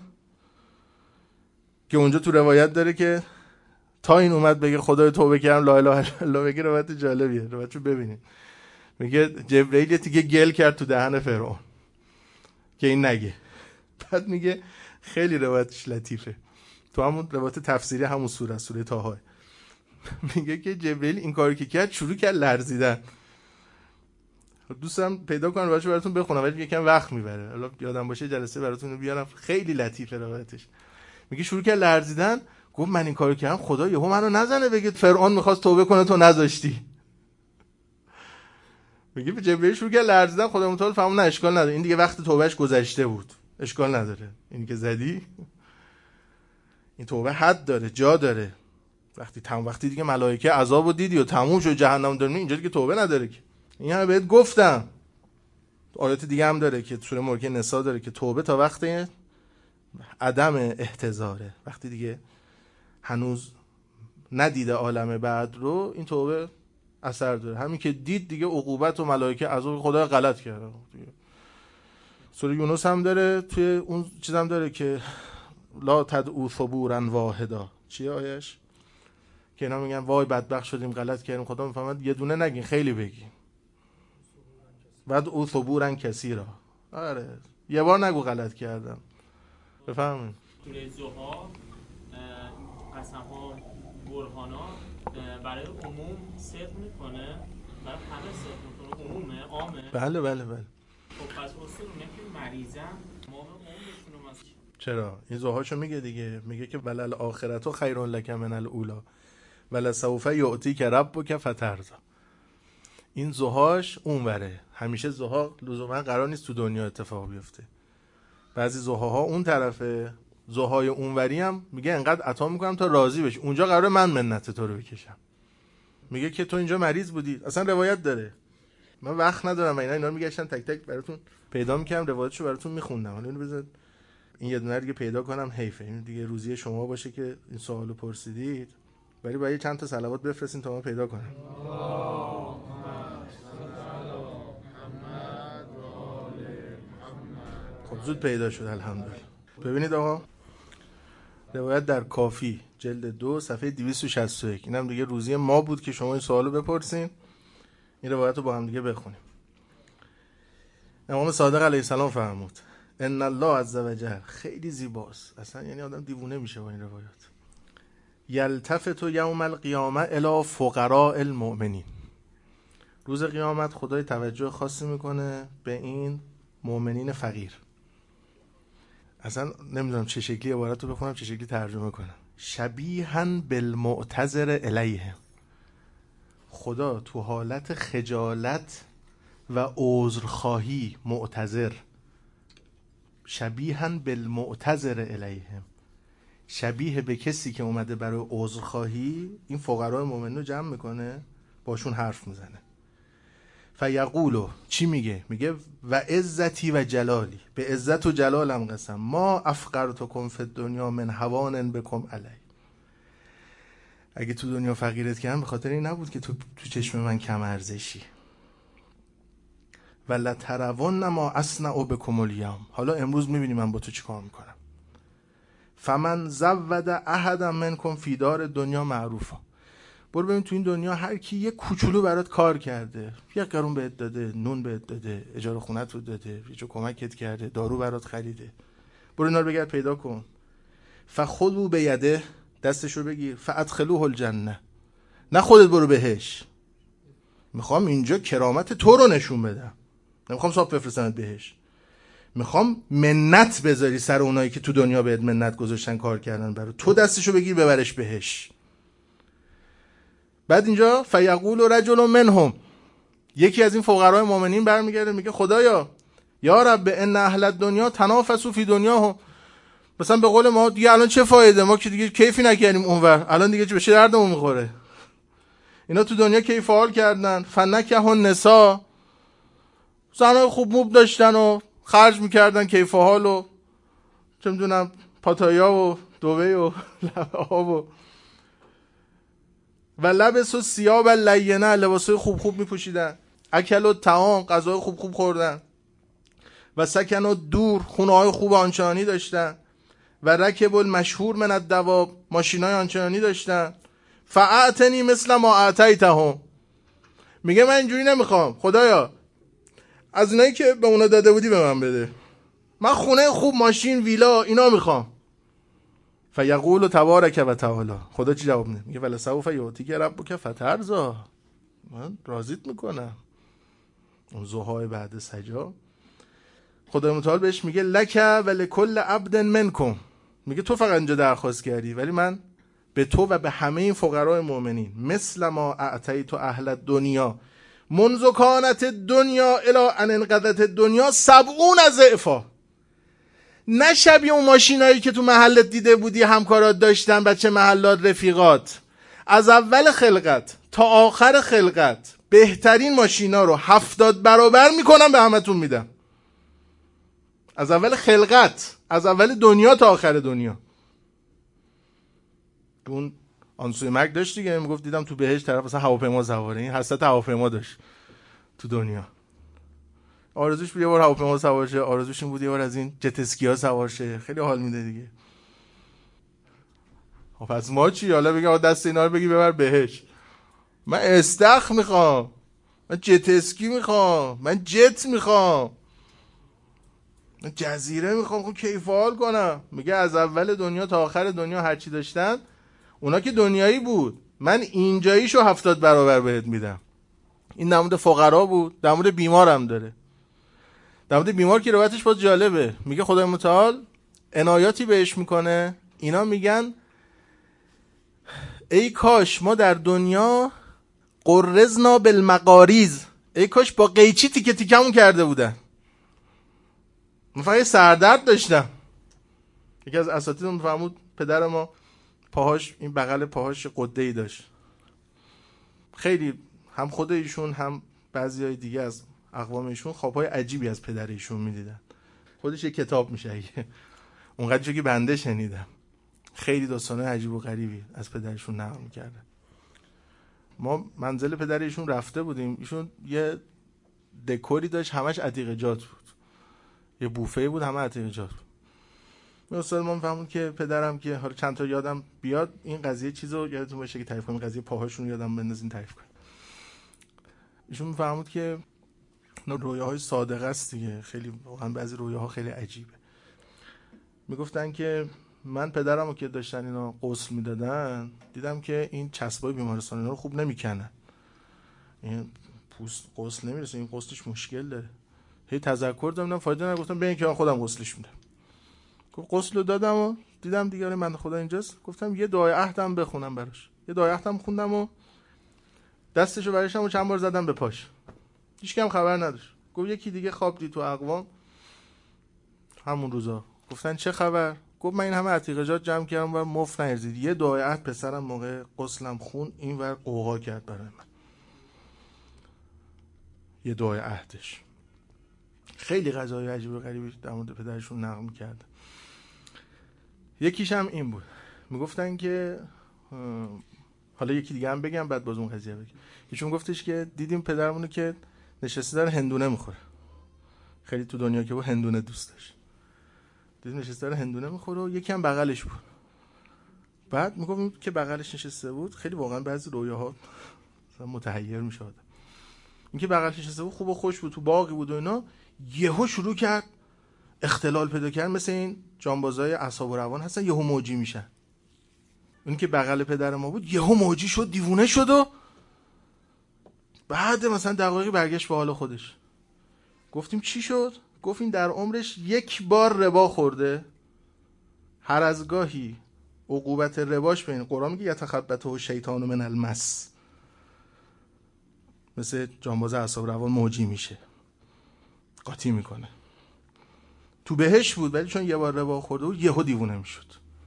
که اونجا تو روایت داره که تا این اومد بگه خدای توبه کردم لا اله الا الله، بگه روایت جالبیه، روایتشو ببینید. میگه جبرئیل دیگه گل کرد تو دهن فرعون که این نگه. بعد میگه خیلی روایتش لطیفه، تو همون روایت تفسیری همون سوره سوره طه، میگه که جبرئیل این کاری که کرد شروع کرد لرزیدن. دوستم پیدا کنم روایتشو براتون بخونم ولی یکم وقت میبره، حالا یادم باشه جلسه براتون بیارم، خیلی لطیفه روایتش. میگه شروع کرد لرزیدن، گفت من این کارو کردم خدا یهو منو نزنه بگه فرعون میخواست توبه کنه تو نذاشتی. میگه به جبرئیل شروع کرد لرزیدن، خدا متعال فهمون نه اشکال نداره، این دیگه وقت توبهش گذشته بود، اشکال نداره، اینی که زدی این توبه حد داره، جا داره. وقتی تمام وقتی دیگه ملائکه عذابو دیدی و تموم شد جهنم دارمی، اینجا دیگه توبه نداره که. این هم بهت گفتم. آیات دیگه هم داره که سوره ملک نساء داره که توبه تا وقتی عدم احتضاره، وقتی دیگه هنوز ندیده عالم بعد رو، این توبه اثر داره. همین که دید دیگه عقوبت و ملائکه عذاب خدا غلط کرده. سوره یونس هم داره، توی اون چیزم داره که لا تدعو ثبورا واحدا. چیه آیش؟ که اینا میگن وای بدبخت شدیم غلط کردیم، خدا میفهمد یه دونه نگین خیلی بگین. بعد او ثبورا کثیرا. آره یه بار نگو غلط کردم. بفهمین سوره زها قسم‌ها برهانا برای عموم صدق میکنه، برای همه صدق میکنه، عمومه، عامه. بله بله بله. خب پس اصول اونه که مریضن ما به عموم بتونم از چرا؟ این زهاشو میگه دیگه، میگه که ولل آخرتو خیر لک من الاولی ولسوف یعطیک ربک فترضی. این زهاش اونوره. همیشه زها لزوما قرار نیست تو دنیا اتفاق بیفته. بعضی زهاها اون طرفه، زهای اونوری هم میگه انقدر عطا میکنم تا راضی بشی، اونجا قراره من منت تو رو بکشم. میگه که تو اینجا مریض بودی، اصلا روایت داره، من وقت ندارم و اینا اینا رو میگشتن تک تک براتون پیدا میکردم، روایتشو براتون میخوندم. حالا اینو بذار این یه دونه دیگه پیدا کنم، حیفه این دیگه روزی شما باشه که این سوالو پرسیدید، ولی باید چند تا صلوات بفرستین تا من پیدا کنم. خب زود پیدا شد الحمدلله. ببینید آقا، روایت در کافی جلد دو صفحه دویست و شصت و یک. اینم دیگه روزی ما بود که شما این سوالو بپرسین، این روایت رو با هم دیگه بخونیم. امام صادق علیه السلام فرمود ان الله عزوجل، خیلی زیباست اصلا، یعنی آدم دیوونه میشه با این روایات. یلتفت یوم القیامه الی فقراء المؤمنین، روز قیامت خدای توجه خاصی میکنه به این مؤمنین فقیر. اصلا نمیدونم چه شکلی عبارت رو بخونم چه شکلی ترجمه کنم. شبیهاً بالمعتذر الیه، خدا تو حالت خجالت و عذرخواهی معتذر شبیهاً بالمعتذر الیهم، شبیه به کسی که اومده برای عذرخواهی این فقرای مؤمنین رو جمع میکنه باشون حرف میزنه. فیقولو، چی میگه؟ میگه و عزتی و جلالی، به عزت و جلالم قسم، ما افقرتکم فی الدنیا من هوان بکم علی، اگه تو دنیا فقیرت کردم به خاطر این نبود که تو تو چشم من کم ارزشی. ولا ترون ما اصنع بکم الیوم، حالا امروز میبینی من با تو چی کار میکنم. فمن زود احد منکم فی دار دنیا معروفا، برو ببین تو این دنیا هر کی یک کوچولو برات کار کرده، یک قرون بهت داده، نون بهت داده، اجاره خونت رو داده، یه جو کمکت کرده، دارو برات خریده، برو اینا رو بگرد پیدا کن. فخذوا بیده، دستش رو بگیر، فادخلوه الجنه، نه خودت برو بهش، میخوام اینجا کرامت تو رو نشون بدم، نمیخوام صاحب بفرستمت بهش، میخوام منت بذاری سر اونایی که تو دنیا بهت منت گذاشتن کار کردن برای تو، دستشو بگیر ببرش بهش. بعد اینجا فیقول رجل منهم، یکی از این فقرای مؤمنین برمیگرده میگه خدایا یا رب ان اهل الدنیا تنافسوا فی دنیاهم، مثلا به قول ما دیگه الان چه فایده، ما که دیگه کیفی نکردیم اونور، الان دیگه به چه دردمون میخوره؟ اینا تو دنیا کیف حال کردن، فنکه النساء، زنای خوب موب داشتن و خرج میکردن کیف حال و چه میدونم پاتایا و دوبه و آب و و لبس و سیاب لینه، لباسای خوب خوب میپوشیدن، اکل و طعام، غذای خوب خوب خوردن، و سکن و دور، خونه های خوب آنچنانی داشتن، و رکب المشهور من الدواب، ماشینای آنچنانی داشتن. فاعتنی مثل ما اعطیتهم، میگه من اینجوری نمیخوام خدایا، از اینایی که به اونا داده بودی به من بده، من خونه خوب، ماشین، ویلا، اینا میخوام. فیقول تبارک و تعالی، خدا چی جواب میده؟ میگه ولسوف یعطیک ربک فترضی، من راضیت میکنم. اون زهای بعد سجا خدای متعال بهش میگه لک ولکل عبد منکم، میگه تو فقط اینجا درخواست کردی ولی من به تو و به همه این فقرای مؤمنین مثل ما اعطیت اهل الدنیا منذ کانت الدنیا الی ان انقضت الدنیا سبعون ضعفا، نه شبیه اون ماشینایی که تو محلت دیده بودی همکارات داشتن، بچه محلات، رفیقات، از اول خلقت تا آخر خلقت بهترین ماشینا رو هفتاد برابر میکنم به همتون میدم، از اول خلقت، از اول دنیا تا آخر دنیا. اون آنسوی مرگ داشت دیگه، میگفت دیدم تو بهشت طرف مثلا هواپیما سواره، این حسرت هواپیما داشت تو دنیا، آرزوش بود یه بار هواپیما سوار شه، آرزوش این بود یه بار از این جت اسکی‌ها سوار شه، خیلی حال میده دیگه. خب پس ما چی؟ حالا بگم دست اینا رو بگی ببر بهش، من استخ میخوام، من جت اسکی میخوام، من جت میخوام، من جزیره میخوام، خب کیف حال کنم. میگه از اول دنیا تا آخر دنیا هر چی داشتن اونا که دنیایی بود، من اینجاییشو هفتاد برابر بهت میدم. این در مورد فقرا بود، در مورد بیمار هم داره. در مورد بیمار که روایتش باز جالبه، میگه خدای متعال عنایاتی بهش میکنه، اینا میگن ای کاش ما در دنیا قرزنا بالمقاریز، ای کاش با قیچی تیکه تیکمون کرده بودن. من فقط سردرد داشتم. یکی از اساتیدمون فرمود پدر ما پاهاش، این بغل پاهاش قده‌ای داشت، خیلی هم خود ایشون هم بعضیای دیگه از اقوام ایشون خوابای عجیبی از پدر ایشون میدیدن. خودش یه کتاب میشه اونقدر که بنده شنیدم، خیلی داستانه عجیب و غریبی از پدرشون نقل میکردن. ما منزل پدر ایشون رفته بودیم، ایشون یه دکوری داشت همش عتیق جات بود، یه بوفه بود همه عتیق جات بود. استاد ما فهمون که پدرم که حالا چند تا یادم بیاد این قضیه چیزو یادتون باشه که تعریف کنم، قضیه پاهاشون یادم بندازین تعریف کنم. ایشون میفهمود که رویاهای صادقه است دیگه، خیلی واقعا بعضی رویاها خیلی عجیبه. میگفتن که من پدرمو که داشتن اینا غسل میدادن دیدم که این چسبای بیمارستان اینا رو خوب نمیکنن، این پوست غسل نمیرسه، این غسلش مشکل داره. هی تذکر دادم فایده نگفتم، به اینکه من خودم غسلش میدم. گفت غسلو دادم و دیدم دیگه من خدا اینجاست، گفتم یه دعای عهدم بخونم براش. یه دعای عهدم خوندم و دستشو برشم و چند بار زدم به پاش، هیچ کم خبر نداشت. گفت یکی دیگه خواب دید تو اقوام، همون روزا گفتن چه خبر؟ گفت من این همه عتیقجات جمع کردم و مفت نریزید. یه دعای عهد پسرم موقع غسلم خون این ور قوقا کرد برای من، یه دعای عهدش. خیلی قضایی عجیب و غریبی در مورد پدرشون نقل می‌کرد. یکیش هم این بود، میگفتن که حالا یکی دیگه هم بگم بعد باز اون قضیه بگم. ایشون گفتش که دیدیم پدرمونو که نشسته داره هندونه میخوره، خیلی تو دنیا که بود هندونه دوست داشت، دیدیم نشسته داره هندونه میخوره و یکی هم بغلش بود. بعد میگفتم که بغلش نشسته بود، خیلی واقعا بعضی رویاها متحیر میشه آدم. این که بغلش نشسته بود خوب و خوش بود، تو باغی بود و اینا، یهو شروع کرد اختلال پیدا کرد، مثل این جانبازای اعصاب و روان هستن، یهو موجی میشن. اون که بغل پدر ما بود یهو موجی شد، دیوونه شد و بعد مثلا دقایقی برگشت به حال خودش. گفتیم چی شد؟ گفت این در عمرش یک بار ربا خورده، هر از گاهی عقوبت رباش بین قرآن میگه یتخبطه شیطان من المس، مثل جانباز اعصاب روان موجی میشه، قاطی میکنه. تو بهش بود ولی چون یه بار ربا خورده بود یهو دیوونه میشد.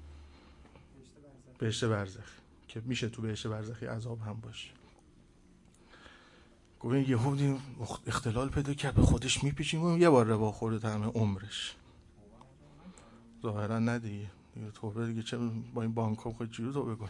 بهشت برزخی که میشه تو بهشت برزخی عذاب هم باشه. گفت این یهو اختلال پیدا کرد، به خودش میپیچیم، یه بار ربا خورده تمام عمرش. ظاهرا ندیگه دیگه توبه دیگه، چه با این بانک ها خود چجوری توبه کنی؟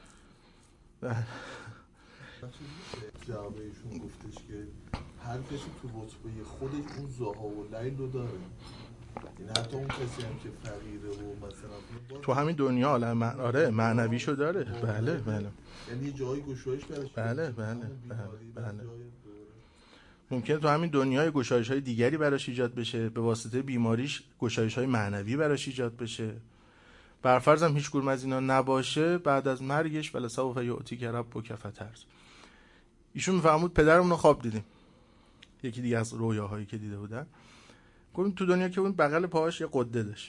جوابشون گفتش که هر کسی تو رتبه خودش اون زها و لیل رو داره، این حتی اون کسی هم که فقیره و مثلا تو همین دنیا عالم آره معنویشو داره. بله بله، یعنی جای گشایش برش. بله بله بله بله. ممکنه تو همین دنیای گشایش‌های دیگری براش ایجاد بشه، به واسطه بیماریش گشایش‌های معنوی براش ایجاد بشه. برفرض هم هیچ کدوم از اینا نباشه، بعد از مرگش ولی سوف یعطیک ربک فترضی. ایشون میفهمود پدرمون رو خواب دیدیم، یکی دیگه از رویاهایی که دیده بودن. گفتیم تو دنیا که اون بغل پاهاش یه قده داشت.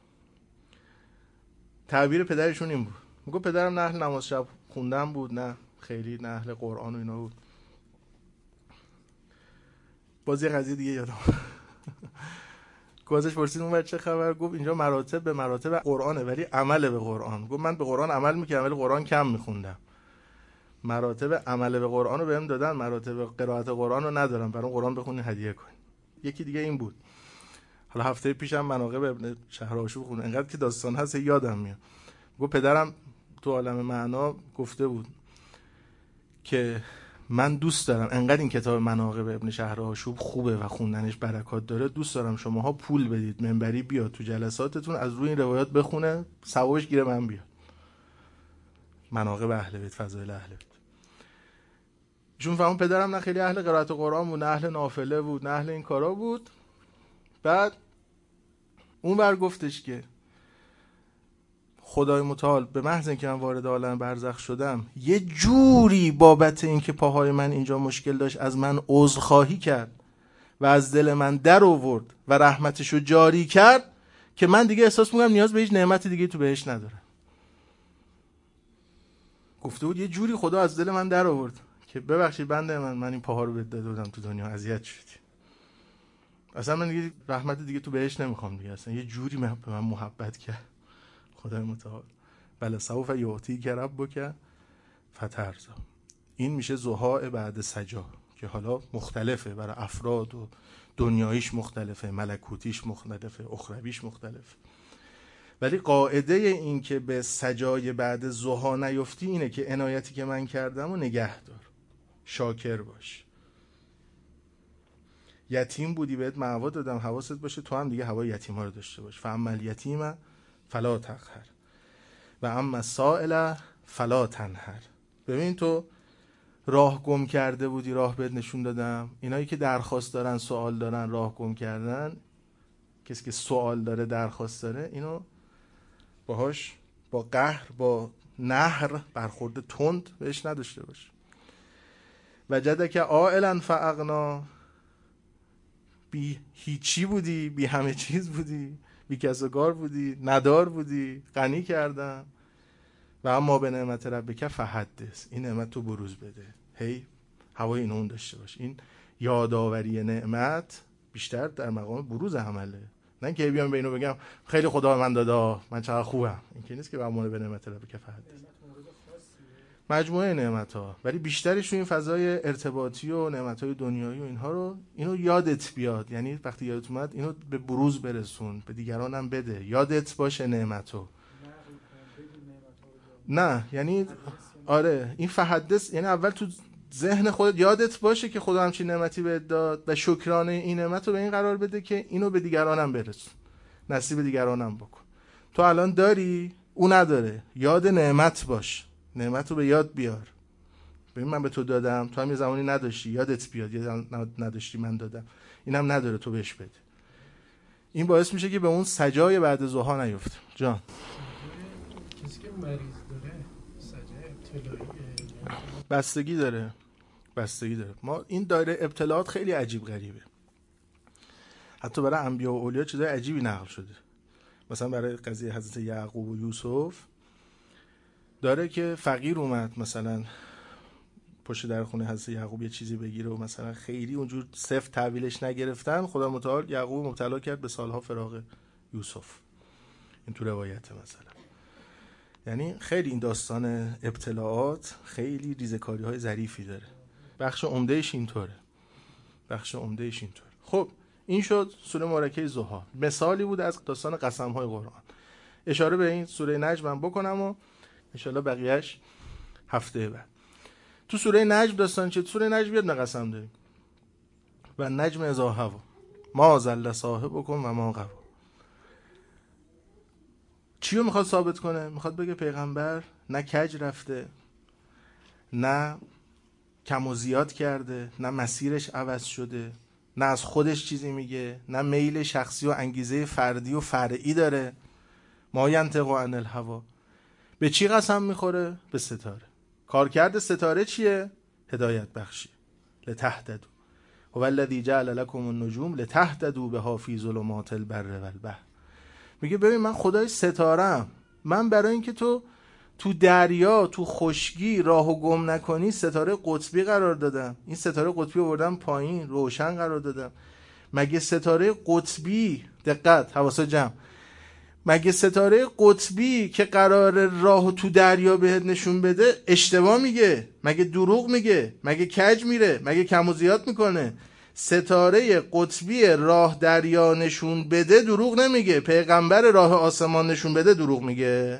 تعبیر پدرشون این بود، میگه پدرم نه اهل نماز شب خوندن بود، نه خیلی نه اهل قرآن و اینا بود. باز یه قضیه دیگه یادم گازش پرسید اون چه خبر؟ گفت اینجا مراتب به مراتب قرآنه ولی عمل به قرآن. گفت من به قرآن عمل میکردم ولی قرآن کم میخوندم. مراتب عمل به قرآن رو بهم دادن، مراتب قرائت قرآن رو ندارم، برام قرآن بخونی هدیه کن. یکی دیگه این بود. حالا هفته پیشم مناقب ابن شهرآشوب خوندم، انقدر که داستان هست یادم میاد. گفت پدرم تو عالم معنا گفته بود که من دوست دارم انقدر این کتاب مناقب ابن شهرآشوب خوبه و خوندنش برکات داره، دوست دارم شماها پول بدید منبری بیاد تو جلساتتون از روی این روایات بخونه، ثوابش گیره من بیاد. مناقب اهل بیت، فضایل اهل بیت. چون فهمون پدرم نه خیلی اهل قرائت قرآن بود، نه اهل نافله بود، نه اهل این کارا بود. بعد اون بر گفتش که خدای متعال به محض اینکه من وارد عالم برزخ شدم یه جوری بابت اینکه پاهای من اینجا مشکل داشت از من عذرخواهی کرد و از دل من در آورد و رحمتشو جاری کرد که من دیگه احساس میکنم نیاز به هیچ نعمت دیگه تو بهش ندارم. گفته بود یه جوری خدا از دل من در آورد که ببخشید بنده من من این پاها رو بهت داده بودم تو دنیا اذیت شدی، اصلا من دیگه رحمت دیگه تو بهش نمیخوام دیگه، اصلا یه جوری به من محبت کرد خدای متعال. بله سوف یعطیک ربک فترضی. این میشه زحاء بعد سجا که حالا مختلفه برای افراد و دنیاییش مختلفه، ملکوتیش مختلفه، اخرویش مختلفه. ولی قاعده این که به سجای بعد زحا نیفتی اینه که عنایتی که من کردم و نگه دار، شاکر باش. یتیم بودی بهت معوا دادم، حواست باشه تو هم دیگه هوای یتیم ها رو داشته باش. فاما الیتیم فلا تقهر و اما السائل فلا تنهر. ببین تو راه گم کرده بودی، راه بهت نشون دادم. اینایی که درخواست دارن، سوال دارن، راه گم کردن، کسی که سوال داره، درخواست داره، اینو باهاش با قهر، با نهر برخورد تند بهش نداشته باش. وجدک عائلا فاغنا، بی هیچی بودی، بی همه چیز بودی، بی کس و کار بودی، ندار بودی، غنی کردم. و اما به نعمت ربک فحدث، این نعمت تو بروز بده، هی هوای اینو اون داشته باش. این یادآوری نعمت بیشتر در مقام بروز عمله، نه که بیام به اینو بگم خیلی خدا من داده من چقدر خوبم، این که نیست که بهونه به نعمت الله بکفه حدیث. مجموعه نعمت‌ها، ولی بیشترش رو این فضای ارتباطی و نعمت‌های دنیایی و اینها رو اینو یادت بیاد، یعنی وقتی یادت اومد اینو به بروز برسون، به دیگرانم بده، یادت باشه نعمتو. نه یعنی آره این فحدث یعنی اول تو ذهن خودت یادت باشه که خدا همچین نعمتی بهت داد و شکرانه این نعمت رو به این قرار بده که اینو به دیگرانم برسون، نصیب دیگرانم بکن. تو الان داری او نداره، یاد نعمت باش، نعمت رو به یاد بیار. ببین من به تو دادم، تو هم یه زمانی نداشتی، یادت بیاد یه نداشتی من دادم، اینم نداره تو بهش بده. این باعث میشه که به اون سجای بعد ضحی نیفته. جان کسی که مریض داره سجای ابتلایی بستگی داره، بستگی داره. ما این دایره ابتلاعات خیلی عجیب غریبه، حتی برای انبیا و اولیا چیزای عجیبی نقل شده. مثلا برای قضیه حضرت یعقوب و یوسف داره که فقیر اومد مثلا پشت در خونه حضرت یعقوب یه چیزی بگیره و مثلا خیلی اونجور سفت تحویلش نگرفتن، خدا متعال یعقوب مبتلا کرد به سالها فراق یوسف. این تو روایت مثلا. یعنی خیلی این داستان ابتلاعات خیلی ریزکاری های ظریفی داره. بخش عمدهش اینطوره. بخش عمدهش اینطوره. خب این شد سوره مبارکه ضحی. مثالی بود از داستان قسم های قرآن. اشاره به این سوره نجم هم بکنم و انشالله بقیهش هفته بعد. تو سوره نجم داستان چه؟ سوره نجم بیاد قسم داریم. و نجم اذا هوا ما ضل صاحبکم و ما غوا. چیو میخواد ثابت کنه؟ میخواد بگه پیغمبر نه کج رفته، نه کم و زیاد کرده، نه مسیرش عوض شده، نه از خودش چیزی میگه، نه میل شخصی و انگیزه فردی و فرعی داره. ما ینطق عن الهوا. به چی قسم میخوره؟ به ستاره. کارکرد ستاره چیه؟ هدایت بخشی. لتهتدوا هو الذی جعل لكم النجوم لتهتدوا بها فی ظلمات البر والبحر. میگه ببین من خدای ستاره‌ام، من برای اینکه تو تو دریا تو خشکی راهو گم نکنی ستاره قطبی قرار دادم. این ستاره قطبی آوردم پایین، روشن قرار دادم. مگه ستاره قطبی، دقت حواست جمع، مگه ستاره قطبی که قرار راهو تو دریا بهت نشون بده اشتباه میگه؟ مگه دروغ میگه؟ مگه کج میره؟ مگه کم و زیاد میکنه؟ ستاره قطبی راه دریا نشون بده دروغ نمیگه. پیغمبر راه آسمان نشون بده دروغ میگه.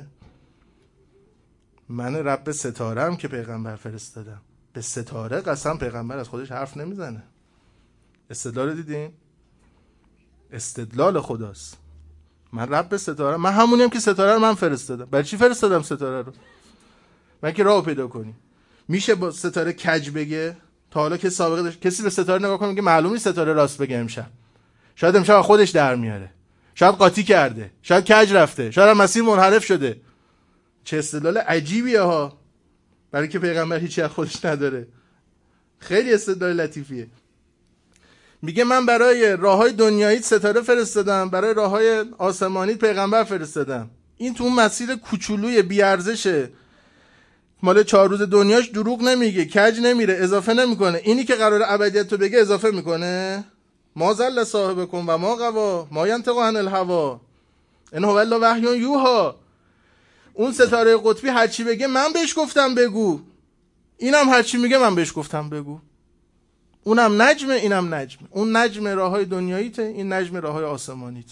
من رب ستاره‌ام که پیغمبر فرستادم. به ستاره قسم پیغمبر از خودش حرف نمیزنه. استدلال دیدین؟ استدلال خداست. من رب ستاره، من همونیم که ستاره رو من فرستادم. برای چی فرستادم ستاره رو؟ من که راهو پیدا کنیم. میشه با ستاره کج بگه؟ تا حالا که سابقه داشت کسی به ستاره نگاه کنه که معلوم نیست ستاره راست بگه امشب. شاید امشب خودش در میاره. شاید قاطی کرده. شاید کج رفته. شاید هم مسیر منحرف شده. چه استدلال عجیبیه ها. برای که پیغمبر هیچی از خودش نداره. خیلی استدلال لطیفیه. میگه من برای راههای دنیایی ستاره فرستادم، برای راههای آسمانی پیغمبر فرستادم. این تو اون مسیر کوچولوی بی ارزشه، مال چهار روز دنیاش دروغ نمیگه، کج نمیره، اضافه نمیکنه. اینی که قرار ابدیت تو بگه اضافه میکنه. ما ضل صاحبکم و ما غوا ما ینطق عن الهوا ان هو الا وحی یوحی. اون ستاره قطبی هر چی بگه من بهش گفتم بگو، اینم هر چی میگه من بهش گفتم بگو. اونم نجمه اینم نجمه. اون نجم راههای دنیاییته، این نجم راههای آسمانیته.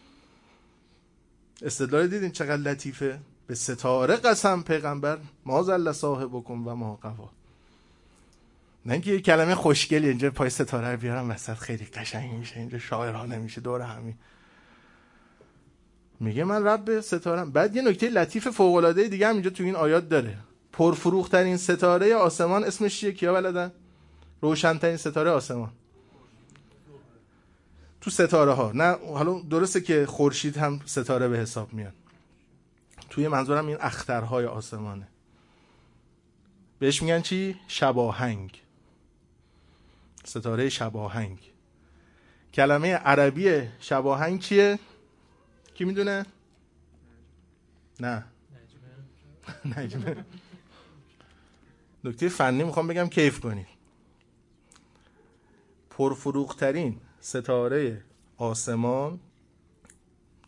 استدلال دیدین چقدر لطیفه؟ به ستاره قسم پیغمبر ما ضل صاحبکم و ما غوا. نه اینکه یه کلمه خوشگلی اینجا پای ستاره رو بیارم وسط خیلی قشنگ میشه، اینجا شاعرانه میشه دور همین. میگه من رب ستارم. بعد یه نکته لطیف فوق العاده دیگه هم اینجا تو این آیات داره. پرفروخترین ستاره آسمان اسمش چیه؟ کیا بلدن؟ روشن‌ترین ستاره آسمان تو ستاره ها. نه حالا درسته که خورشید هم ستاره به حساب میاد، توی منظورم این اخترهای آسمانه. بهش میگن چی؟ شباهنگ. ستاره شباهنگ. کلمه عربی شباهنگ چیه؟ کی میدونه؟ نه نجمه. نکته فنی میخوام بگم کیف کنید. پرفروخترین ستاره آسمان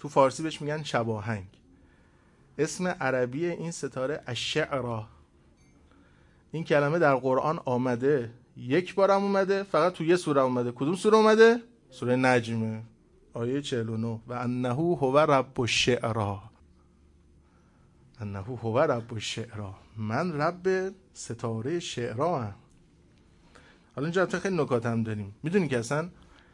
تو فارسی بهش میگن شباهنگ. اسم عربی این ستاره الشعرا. این کلمه در قرآن آمده، یک بارم اومده، فقط تو یه سوره اومده. کدوم سوره اومده؟ سوره نجمه، آیه چهل و نه. و انه هو رب الشعرا، انه هو رب الشعرا، من رب ستاره شعرا هم. حالا اینجا خیلی نکات هم داریم. میدونی که اصلا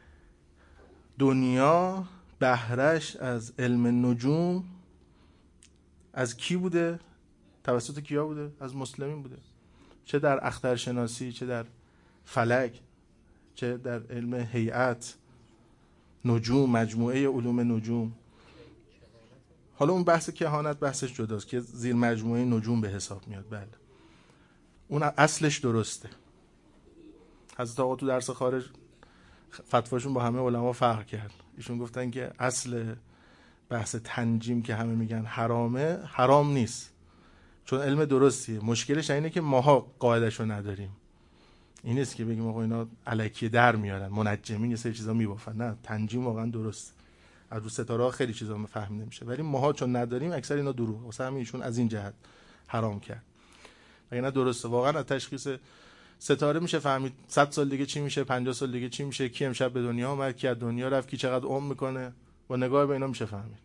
دنیا بهرش از علم نجوم از کی بوده؟ توسط کیا بوده؟ از مسلمین بوده. چه در اخترشناسی، چه در فلک، چه در علم هیئت، نجوم، مجموعه علوم نجوم. حالا اون بحث کهانت بحثش جداست که زیر مجموعه نجوم به حساب میاد. بله اون اصلش درسته. حضرت آقا تو درس خارج فتواشون با همه علما فرق کرد. ایشون گفتن که اصل بحث تنجیم که همه میگن حرامه، حرام نیست، چون علم درستیه. مشکلش اینه که ماها قاعدهشو نداریم. این نیست که بگیم آقا اینا الکی در میارن، منجمین یه سری چیزا میبافن. نه، تنجیم واقعا درست. از رو ستاره ها خیلی چیزا فهمیده میشه، ولی ماها چون نداریم اکثر اینا دروغه. واسه همین ایشون از این جهت حرام کرد. اگه نه درسته. واقعا از تشخیص ستاره میشه فهمید صد سال دیگه چی میشه، پنجاه سال دیگه چی میشه، کی امشب به دنیا اومد، کی از دنیا رفت، کی چقدر عمر میکنه. با نگاه به اینا میشه فهمید.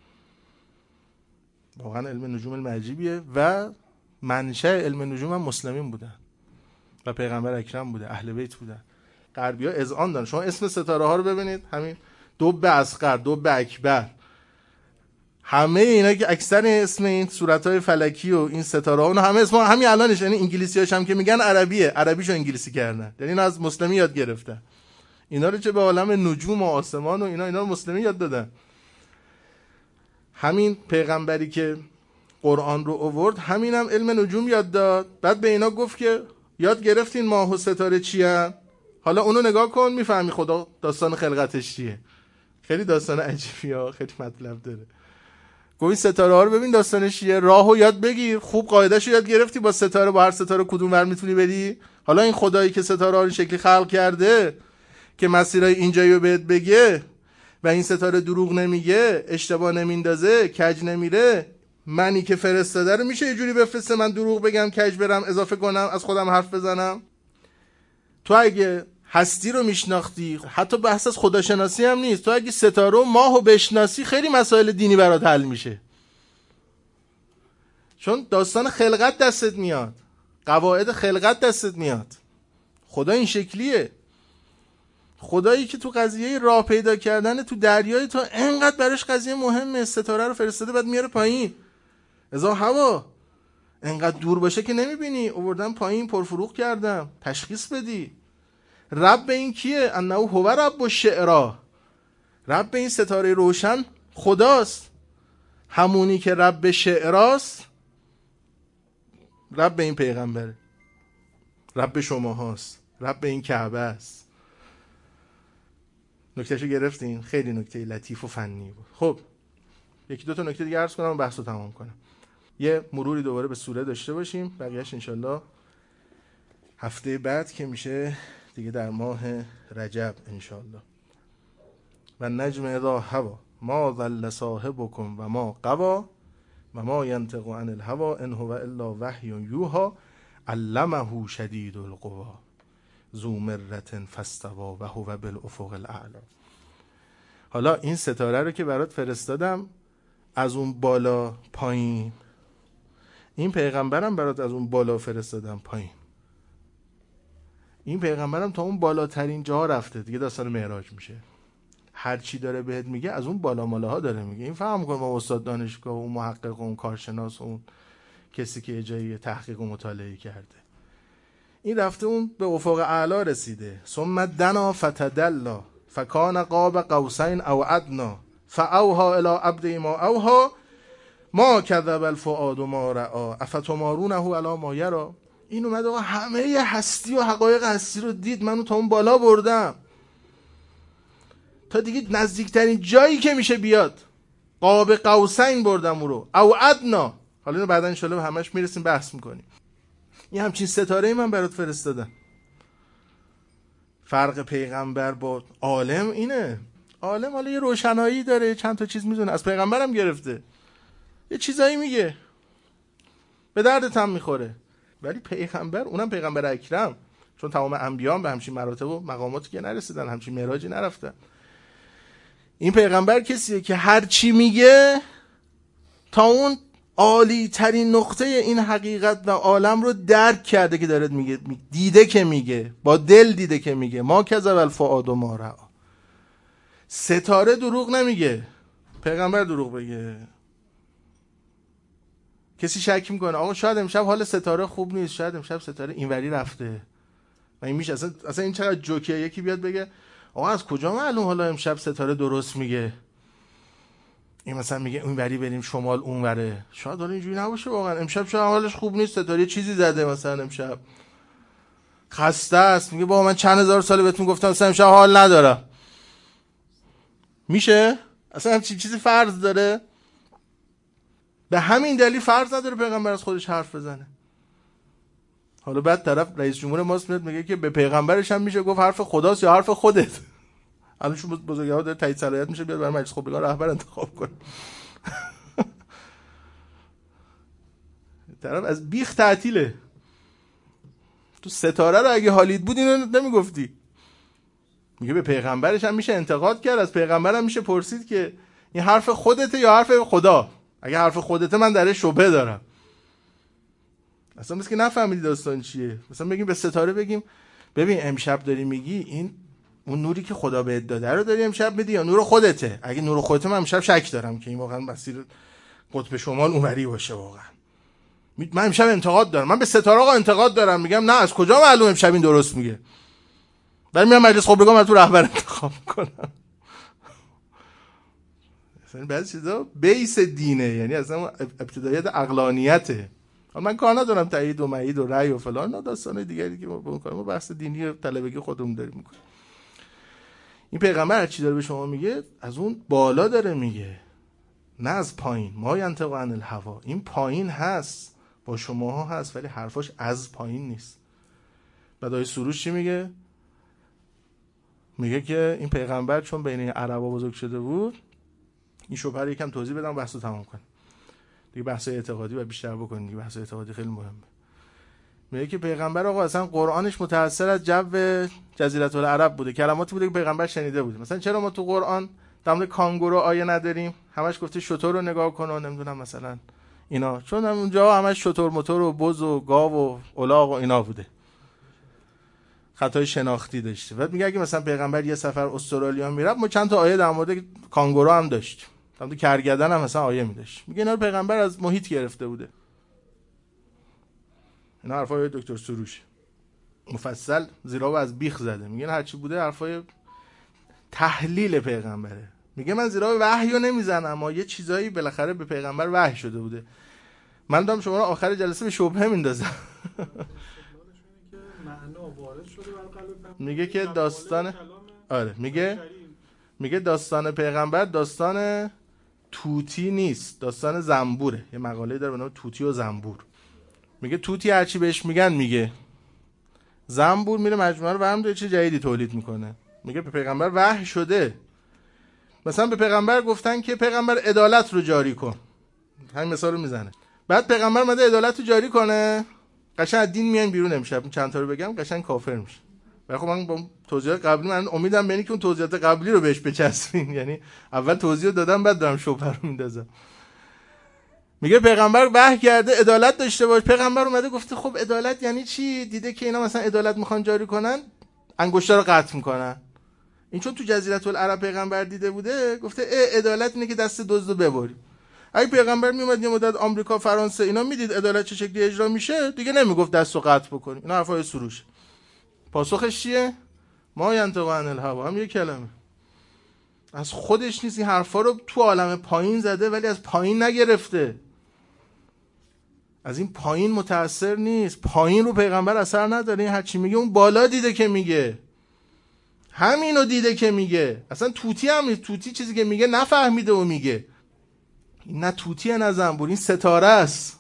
واقعا علم نجوم علم عجیبیه و منشأ علم نجوم هم مسلمین بودن و پیغمبر اکرم بوده، اهل بیت بودن. غربی‌ها اذعان دارن. شما اسم ستاره ها رو ببینید، همین دب اصغر، دب اکبر، همه اینا که اکثر اسم این صورت‌های فلکی و این ستاره ها، اون همه اسم همین الانش، یعنی انگلیسی‌هاش هم که میگن عربیه، عربیشو انگلیسی کردن. یعنی اینا از مسلمی یاد گرفتن. اینا رو چه به عالم نجوم و آسمان و اینا اینا رو مسلمی یاد دادن. همین پیغمبری که قرآن رو آورد همینم هم علم نجوم یاد داد. بعد به اینا گفت که یاد گرفتین ماه و ستاره چی هست، حالا اونو نگاه کن میفهمی خدا داستان خلقتش چیه. خیلی داستان عجیبیه، خیلی مطلب داره. گوی ستاره ها رو ببین داستانش چیه، راهو یاد بگیر، خوب قاعده‌شو یاد گرفتی، با ستاره با هر ستاره کدوم ور میتونی بری. حالا این خدایی که ستاره ها رو شکلی خلق کرده که مسیرای اینجایی رو بهت بگه و این ستاره دروغ نمیگه، اشتباه نمیندازه، کج نمیره، منی که فرستاده رو میشه یه جوری بفرسته من دروغ بگم، کج برم، اضافه کنم، از خودم حرف بزنم؟ تو اگه هستی رو میشناختی، حتی بحث از خداشناسی هم نیست، تو اگه ستاره و ماهو بشناسی خیلی مسائل دینی برات حل میشه. چون داستان خلقت دستت میاد، قواعد خلقت دستت میاد. خدا این شکلیه. خدایی که تو قضیه راه پیدا کردن تو دریای تو انقدر براش قضیه مهمه، ستاره رو فرستاده بعد میاره پایین. ازا هوا انقدر دور باشه که نمیبینی، آوردن پایین پرفروغ کردم، تشخیص بدی. رب این کیه؟ انه هو رب الشعرا. رب این ستاره روشن خداست، همونی که رب شعراست رب این پیغمبره، رب شما هاست، رب این کعبه است. نکتهشو گرفتین؟ خیلی نکته لطیف و فنی بود. خب یکی دو تا نکته دیگه عرض کنم و بحثو تمام کنم. یه مروری دوباره به سوره داشته باشیم، بقیه‌اش انشالله هفته بعد که میشه دیگه در ماه رجب انشالله. و نجم اذا هوا ما ضل صاحبکم و ما غوا و ما ینطق عن الهوا ان هو الا وحی یوحی علمه شدید القوا ذو مرة فاستوى و هو بالافق الاعلی. حالا این ستاره رو که برات فرستادم از اون بالا پایین، این پیغمبرم برات از اون بالا فرستادم پایین. این پیغمبرم تا اون بالاترین جا رفته، دیگه داستان معراج میشه. هر چی داره بهت میگه از اون بالا مالاها داره میگه. این فهم کن با استاد دانشگاه و اون محقق و اون کارشناس و اون کسی که جایی تحقیق و مطالعه کرده، این رفته اون به افق اعلا رسیده. ثم دنا فتدلا فکان قاب قوسین او ادنا فاوها الی عبد ما اوها ما کذب الفؤاد ما رأى افتمارونه علی ما یرى. این اومد آقا همه هستی و حقایق هستی رو دید، منو تا اون بالا بردم، تا دیگه نزدیکترین جایی که میشه بیاد قاب قوسین بردم او رو، او ادنا. حالا اینو بعدا انشالله به همش میرسیم بحث میکنیم. این همچین ستاره من برات فرستادم. فرق پیغمبر با عالم اینه، عالم حالا یه روشنایی داره، چند تا چیز میدونه، از پیغمبرم گرفته، یه چیزایی میگه، به دردت هم میخوره. ولی پیغمبر، اونم پیغمبر اکرم، چون تمام انبیا به همچین مراتب و مقاماتی که نرسیدن، همچین معراجی نرفتن. این پیغمبر کسیه که هر چی میگه تا اون عالی ترین نقطه این حقیقت و عالم رو درک کرده که داره میگه، دیده که میگه، با دل دیده که میگه. ما کذب الفؤاد ما رأی. ستاره دروغ نمیگه، پیغمبر دروغ بگه. کسی شک میکنه آقا شاید امشب حال ستاره خوب نیست، شاید امشب ستاره اینوری رفته، و این میشه اصلا اصلا این چقدر جوکیه. یکی بیاد بگه آقا از کجا معلوم حالا امشب ستاره درست میگه؟ این مثلا میگه اونوری بریم شمال اونوره، شاید حالا اینجوری نباشه واقعا. امشب شاید حالش خوب نیست، ستاره چیزی زده، مثلا امشب خسته است، میگه بابا من چند هزار سال بهتون گفتم مثلا امشب حال ندارم. میشه؟ اصلا همچین چیزی فرض داره؟ به همین دلیل فرض نداره پیغمبر از خودش حرف بزنه. حالا بعد طرف رئیس جمهور ماست میاد میگه که به پیغمبرش هم میشه گفت حرف خداست یا حرف خودت. الان شما بزرگوار داره تایید صلاحیت میشه بیاد برای مجلس خبرگان رهبر انتخاب کنه. طرف از بیخ تعطیله. تو ستاره رو اگه حالید بود اینو نمیگفتی. میگه به پیغمبرش هم میشه انتقاد کرد، از پیغمبرم میشه پرسید که این حرف خودته یا حرف خدا؟ اگه حرف خودته من درش شبهه دارم. اصلا مثل که نفهمیدی داستان چیه. مثلا بگیم به ستاره بگیم ببین امشب داری میگی این اون نوری که خدا بهت داده رو داری امشب میدی یا نور خودته؟ اگه نور خودته من امشب شک دارم که این واقعا مسیر قطب شمال اونوری باشه. واقعا من امشب انتقاد دارم، من به ستاره آقا انتقاد دارم. میگم نه از کجا معلوم امشب این درست میگه؟ بعد میام مجلس خبرگان من تو رهبر انتخاب کنم. اصلا بعضی چیزا بیس دینه، یعنی اصلا ابتداییت عقلانیته. من کار ندارم تایید و معید و رأی و فلان، نه داستانای دیگری که ما بکنیم، ما بحث دینی و طلبگی خودمون داریم میکنیم. این پیغمبر هر چی داره به شما میگه از اون بالا داره میگه، نه از پایین. ما ینطق عن الهوی، این پایین هست با شماها هست ولی حرفاش از پایین نیست. بعد آیه سروش چی میگه؟ میگه که این پیغمبر چون بین عربا بزرگ شده بود، این شبهه رو یکم توضیح بدم بحثو تمام کنم دیگه. بحث اعتقادی و بیشتر بکنیم دیگه، بحث اعتقادی خیلی مهمه. میگه که پیغمبر آقا اصلا قرآنش متأثر از جو جزیره العرب بوده، کلماتی بوده که پیغمبر شنیده بود. مثلا چرا ما تو قرآن در مورد کانگورو آیه نداریم؟ همش گفته شتر رو نگاه کن و نمیدونم مثلا اینا، چون اونجا همش شتر موتور و بز و گاو و الاغ و اینا بوده، خطای شناختی داشته. بعد میگه اگه مثلا پیغمبر یه سفر استرالیا میرفت ما چند تا آیه در مورد کانگورو هم داشت، در مورد کرگدن هم مثلا آیه میداشت. میگه اینا رو پیغمبر از محیط گرفته بوده. اینا حرفای دکتر سروش مفصل زیرا و از بیخ زده. میگه هر چی بوده حرفای تحلیل پیغمبره. میگه من زیرا وحیو نمیزنم اما یه چیزایی بالاخره به پیغمبر وحی شده بوده. من دارم شما رو آخر جلسه به شبهه میندازم. میگه که داستان آره میگه میگه داستان پیغمبر داستان توتی نیست، داستان زنبوره. یه مقاله داره به نام توتی و زنبور. میگه توتی هرچی بهش میگن میگه، زنبور میره مجموعه رو برم داره چه جدیدی تولید میکنه. میگه به پیغمبر وحی شده. مثلا به پیغمبر گفتن که پیغمبر عدالت رو جاری کن، همین مثال رو میزنه. بعد پیغمبر اومده عدالت رو جاری کنه، قشنگ از دین میان بیرون. امشب چند تا رو بگم قشنگ کافر میشه. ولی خب من با توضیحات قبلی من امیدم به اینه که اون توضیحات قبلی رو بهش بچسبین، یعنی اول توضیح دادم بعد دارم شبهه رو میندازم. میگه پیغمبر وحی کرده عدالت داشته باش. پیغمبر اومده گفته خب عدالت یعنی چی؟ دیده که اینا مثلا عدالت میخوان جاری کنن، انگشتا رو قطع میکنن. این چون تو جزیره العرب پیغمبر دیده بوده، گفته اه عدالت اینه که دست دزدو ببری. اگه پیغمبر میومد یه مدت آمریکا فرانسه اینا میدید عدالت چه شکلی اجرا میشه، دیگه نمیگفت دستو قطع بکنیم. اینا حرفای سروش. پاسخش چیه؟ ما ینطق عن الهوی، هم یه کلمه از خودش نیست. این حرفا رو تو عالم پایین زده ولی از پایین نگرفته، از این پایین متأثر نیست. پایین رو پیغمبر اثر نداره. این هر چی میگه اون بالا دیده که میگه، همینو دیده که میگه. اصلا توتی هم نیست. توتی چیزی که میگه نفهمیده و میگه. این نه توتیه نه زنبور، این ستاره است.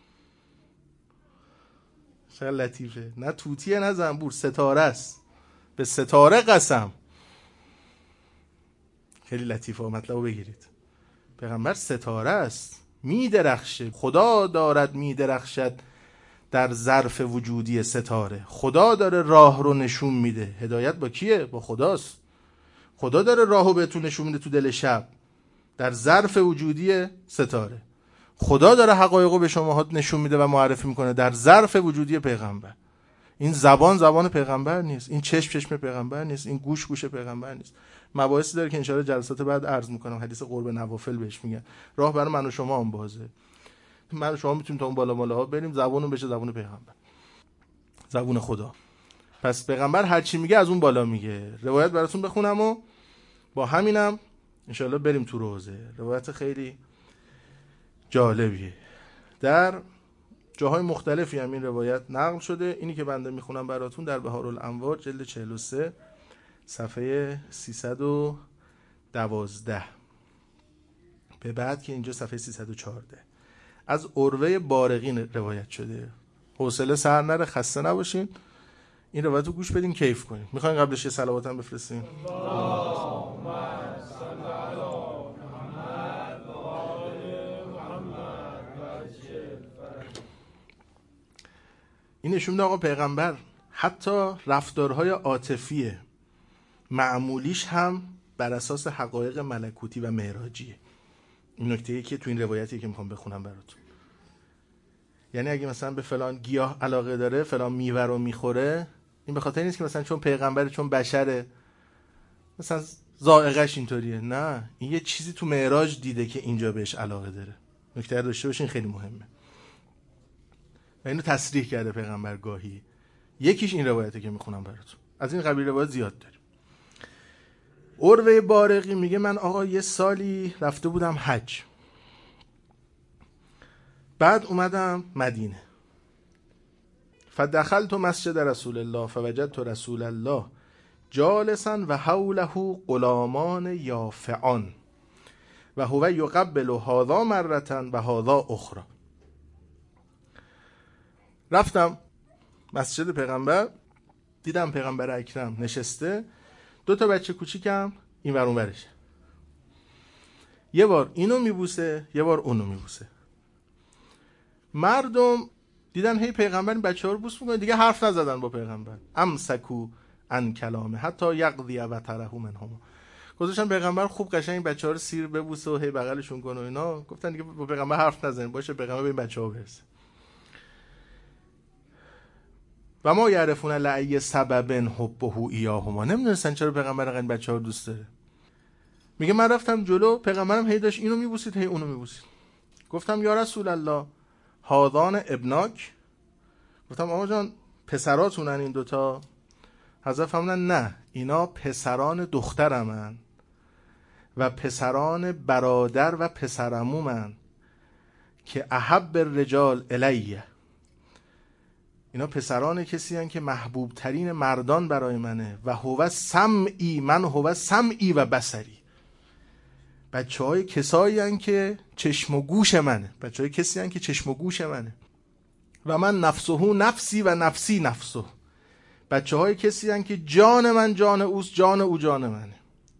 چقدر لطیفه. نه توتیه نه زنبور، ستاره است. به ستاره قسم. خیلی لطیفه مطلب رو بگیرید. پیغمبر ستاره است، میدرخشه. خدا دارد میدرخشد در ظرف وجودی ستاره. خدا داره راه رو نشون میده. هدایت با کیه؟ با خداست. خدا داره راهو بهتون نشون میده تو دل شب در ظرف وجودی ستاره. خدا داره حقایقو به شما نشون میده و معرفی میکنه در ظرف وجودی پیغمبر. این زبان زبان پیغمبر نیست، این چشم چشم پیغمبر نیست، این گوش گوش پیغمبر نیست. مباحثی داره که انشاءالله جلسات بعد عرض میکنم. حدیث قرب نوافل بهش میگن. راه برای من و شما هم بازه. من و شما میتونیم تا اون بالا مالا ها بریم، زبانون بشه زبان پیغمبر، زبان خدا. پس پیغمبر هر چی میگه از اون بالا میگه. روایت براتون بخونم و با همینم انشاءالله بریم تو روزه. روایت خیلی جالبیه. در جاهای مختلفی هم این روایت نقل شده. اینی که بنده میخونم براتون در بهارالانوار جلد چهل و سه صفحه سیصد و دوازده به بعد که اینجا صفحه سیصد و چهارده از عروه بارقی روایت شده. حوصله سر نره، خسته نباشین، این روایت رو گوش بدین، کیف کنین. میخواین قبلش یه صلوات هم بفرستین؟ این نشون میده آقا پیغمبر حتی رفتارهای عاطفی معمولیش هم بر اساس حقایق ملکوتی و معراجیه. این نکته‌ای که تو این روایتی که میخوام بخونم براتون، یعنی اگه مثلا به فلان گیاه علاقه داره، فلان میوه رو میخوره، این به خاطر نیست که مثلا چون پیغمبره، چون بشره، مثلا ذائقه‌اش اینطوریه. نه، این یه چیزی تو معراج دیده که اینجا بهش علاقه داره. نکته رو داشته باشین، خیلی مهمه و اینو تصریح کرده پیغمبر گاهی. یکیش این روایته که میخونم براتون. از این قبیل روایت زیاد داریم. عروه بارقی میگه من آقا یه سالی رفته بودم حج، بعد اومدم مدینه، فدخلت مسجد رسول الله فوجدت رسول الله جالسا و حوله غلامان یافعان و هو یقبل هذا مرة و هذا اخرى. رفتم مسجد پیغمبر، دیدم پیغمبر اکرم نشسته، دو تا بچه کوچیکم این ور اون ورشه، یه بار اینو میبوسه یه بار اونو میبوسه. مردم دیدن هی پیغمبر این بچه‌ها رو بوس میکنه، دیگه حرف نزدن با پیغمبر. امسکو ان کلامه حتی یقضی و تره منهم. گذاشتن پیغمبر خوب قشنگ این بچه‌ها رو سیر ببوسه و هی بغلشون کنه و اینا. گفتن دیگه با پیغمبر حرف نزنین، باشه پیغمبر به این بچه‌ها برسه. و ما یعرفون لعی سبب حبه ایاهما. نمیدونستن چرا پیغمبر این بچه‌ها رو دوست داره. میگه من رفتم جلو، پیغمبرم هی داشت اینو میبوسید هی اونو میبوسید. گفتم یا رسول الله هادان ابناک. گفتم آقا جان پسراتونن این دوتا؟ حضرت فرمودن نه، اینا پسران دخترمن و پسران برادر و پسرعمومن که احب الرجال الیه. اینا پسران کسی هن که محبوب ترین مردان برای منه. و هو سمعی، من هو سمعی و بصری. بچه های کسایی هن که چشم و گوش منه، بچه های کسی هن که چشم و گوش منه. و من نفسه نفسی و نفسی نفسه. بچه های کسی هن که جان من جان اوست، جان او جان منه.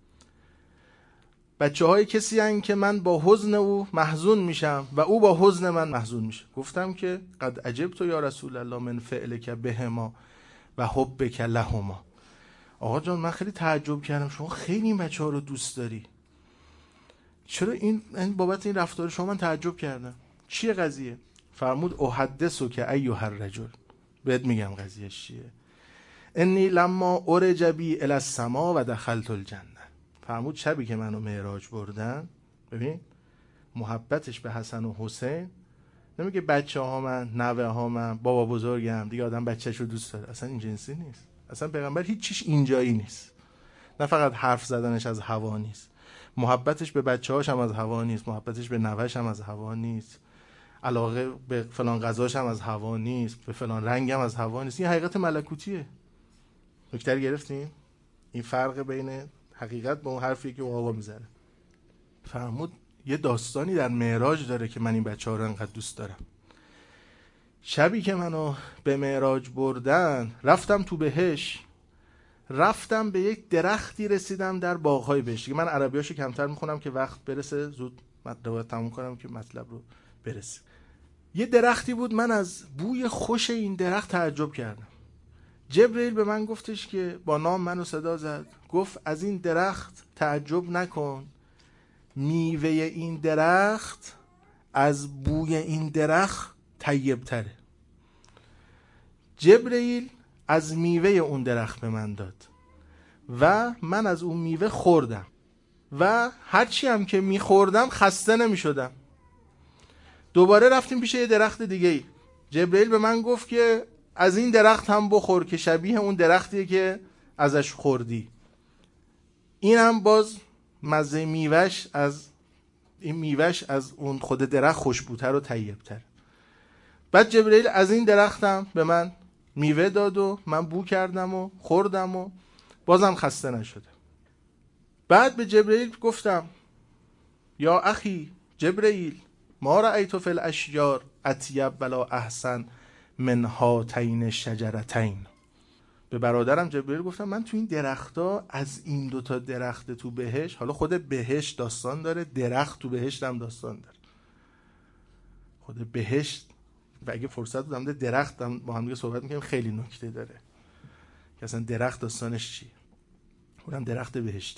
بچه های کسی هن که من با حزن او محزون میشم و او با حزن من محزون میشه. گفتم که قد عجبت یا رسول الله من فعلک بهما و حبک لهما. آقا جان من خیلی تعجب کردم، شما خیلی این بچه ها رو دوست داری، چرا این بابت این رفتار شما من تعجب کردم، چیه قضیه؟ فرمود احدثو که ایها الرجل، بهت میگم قضیهش چیه. انی لما ارج بی الی السما و دخلت الجنه. فرمود شبی که منو معراج بردن، ببین محبتش به حسن و حسین، نمیگه بچه ها من، نوه ها من، بابا بزرگم، دیگه آدم بچه‌ش رو دوست داره. اصلا این جنسی نیست. اصلا پیغمبر هیچ چیش اینجایی نیست. نه فقط حرف زدنش از هوا نیست، محبتش به بچه‌هاش هم از هوا نیست، محبتش به نوه‌ش هم از هوا نیست، علاقه به فلان غذاش هم از هوا نیست، به فلان رنگ هم از هوا نیست. این حقیقت ملکوتیه. نکته گرفتین؟ این فرق بین حقیقت با اون حرفی که اون آقا میزنه. فرمود یه داستانی در معراج داره که من این بچه‌ها رو انقدر دوست دارم. شبی که منو به معراج بردن رفتم تو بهش، رفتم به یک درختی رسیدم در باغ‌های بهشتی. من عربیاشو کمتر میخونم که وقت برسه زود روایت تموم کنم که مطلب رو برسه. یه درختی بود، من از بوی خوش این درخت تعجب کردم. جبرئیل به من گفتش که با نام منو صدا زد، گفت از این درخت تعجب نکن، میوه این درخت از بوی این درخت طیب تره. جبرئیل از میوه اون درخت به من داد و من از اون میوه خوردم و هرچی هم که میخوردم خسته نمیشدم. دوباره رفتیم پیش یه درخت دیگه ای. جبرئیل به من گفت که از این درخت هم بخور که شبیه اون درختیه که ازش خوردی. این هم باز مزه میوهش از این میوهش از اون خود درخت خوشبوتر و طیبتر. بعد جبرئیل از این درختم به من میوه داد و من بو کردم و خوردم و بازم خسته نشدم. بعد به جبرئیل گفتم یا اخی جبرئیل ما رأیت فی الاشجار اطیب ولا احسن من هاتین شجرتین. به برادرم جبرئیل گفتم من تو این درختا از این دوتا درخت تو بهشت، حالا خود بهشت داستان داره، درخت تو بهشت هم داستان داره. خود بهشت و اگه فرصت بودم درخت هم با هم دیگه صحبت میکنیم، خیلی نکته داره که اصلا درخت داستانش چیه. اونم درخت بهشتی.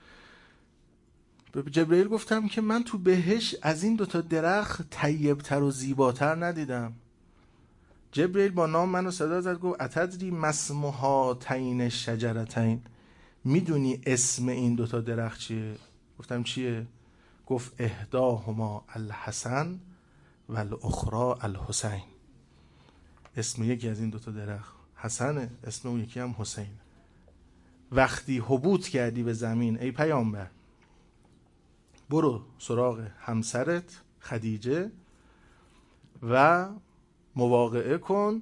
به جبرئیل گفتم که من تو بهشت از این دوتا درخت طیبتر و زیباتر ندیدم. جبرئیل با نام منو صدا زد، گفت اتدری ما اسم هاتین شجرتین، میدونی اسم این دوتا درخت چیه؟ گفتم چیه؟ گفت احداهما الحسن و الاخرى الحسین. اسم یکی از این دوتا درخت حسنه، اسم اون یکی هم حسین. وقتی حبوط کردی به زمین ای پیامبر، برو سراغ همسرت خدیجه و مواقعه کن،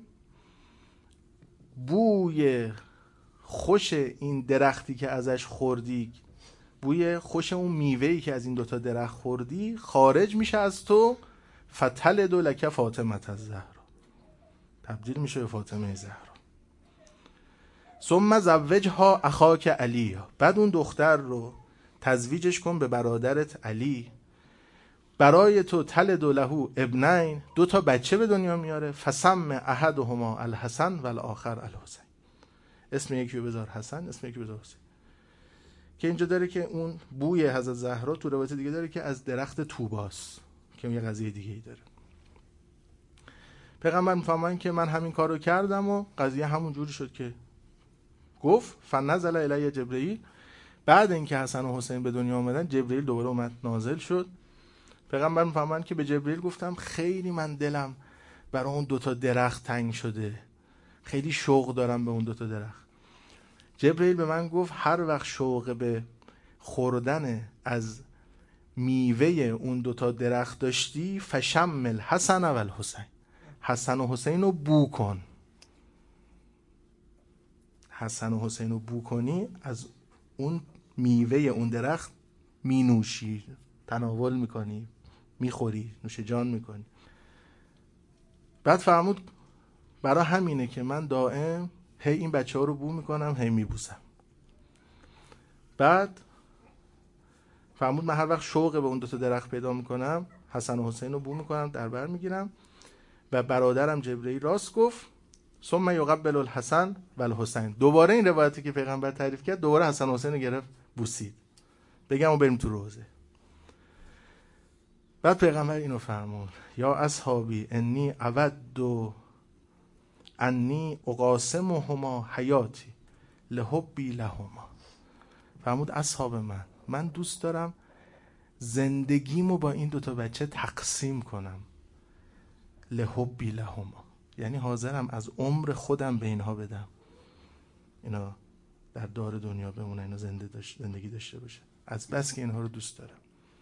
بوی خوش این درختی که ازش خوردی، بوی خوش اون میوهی که از این دوتا درخت خوردی خارج میشه از تو، فتلد لک فاطمه الزهرا، تبدیل میشه به فاطمه زهرا. ثم زوجها اخاک علی، بعد اون دختر رو تزویجش کن به برادرت علی، برای تو تلد له ابنین، دو تا بچه به دنیا میاره، فسم احدهما الحسن و الاخر الحسین، اسم یکی رو بذار حسن، اسم یکی رو بذار حسین. که اینجا داره که اون بوی حضرت زهرا تو روایت دیگه داره که از درخت طوباست که یه قضیه دیگه ای داره. پیغمبر میفهمن که من همین کارو کردم و قضیه همون جوری شد که گفت. فنزل الی جبرئیل، بعد اینکه حسن و حسین به دنیا اومدن جبرئیل دوباره اومد نازل شد. پیغمبر میفهمن که به جبرئیل گفتم خیلی من دلم برای اون دوتا درخت تنگ شده، خیلی شوق دارم به اون دوتا درخت. جبرئیل به من گفت هر وقت شوق به خوردن از میوه اون دوتا درخت داشتی، فشمل حسن و الحسین، حسن و حسین رو بو کن. حسن و حسین رو بو کنی، از اون میوه اون درخت می نوشی، تناول میکنی، میخوری، نوش جان میکنی. بعد فرمود برای همینه که من دائم هی این بچه ها رو بو میکنم، هی میبوسم. بعد فرمود من هر وقت شوق به اون دوتا درخت پیدا میکنم، حسن و حسین رو بو میکنم، در بر میگیرم. و برادرم جبرئیل راست گفت، ثم یقبل الحسن و الحسین. دوباره این روایتی که پیغمبر تعریف کرد، دوباره حسن و حسین رو گرفت بوسید. بگم و بریم تو روزه. بعد پیغمبر اینو فرمود، یا اصحابی انی اود انی اقاسمهما حیاتی لحبی لهما. فرمود اصحاب من، من دوست دارم زندگیمو با این دوتا بچه تقسیم کنم، لحبی لهما، یعنی حاضرم از عمر خودم به اینها بدم، اینا در دار دنیا بمونه، اینا زنده داشت، زندگی داشته باشه، از بس که اینها رو دوست دارم.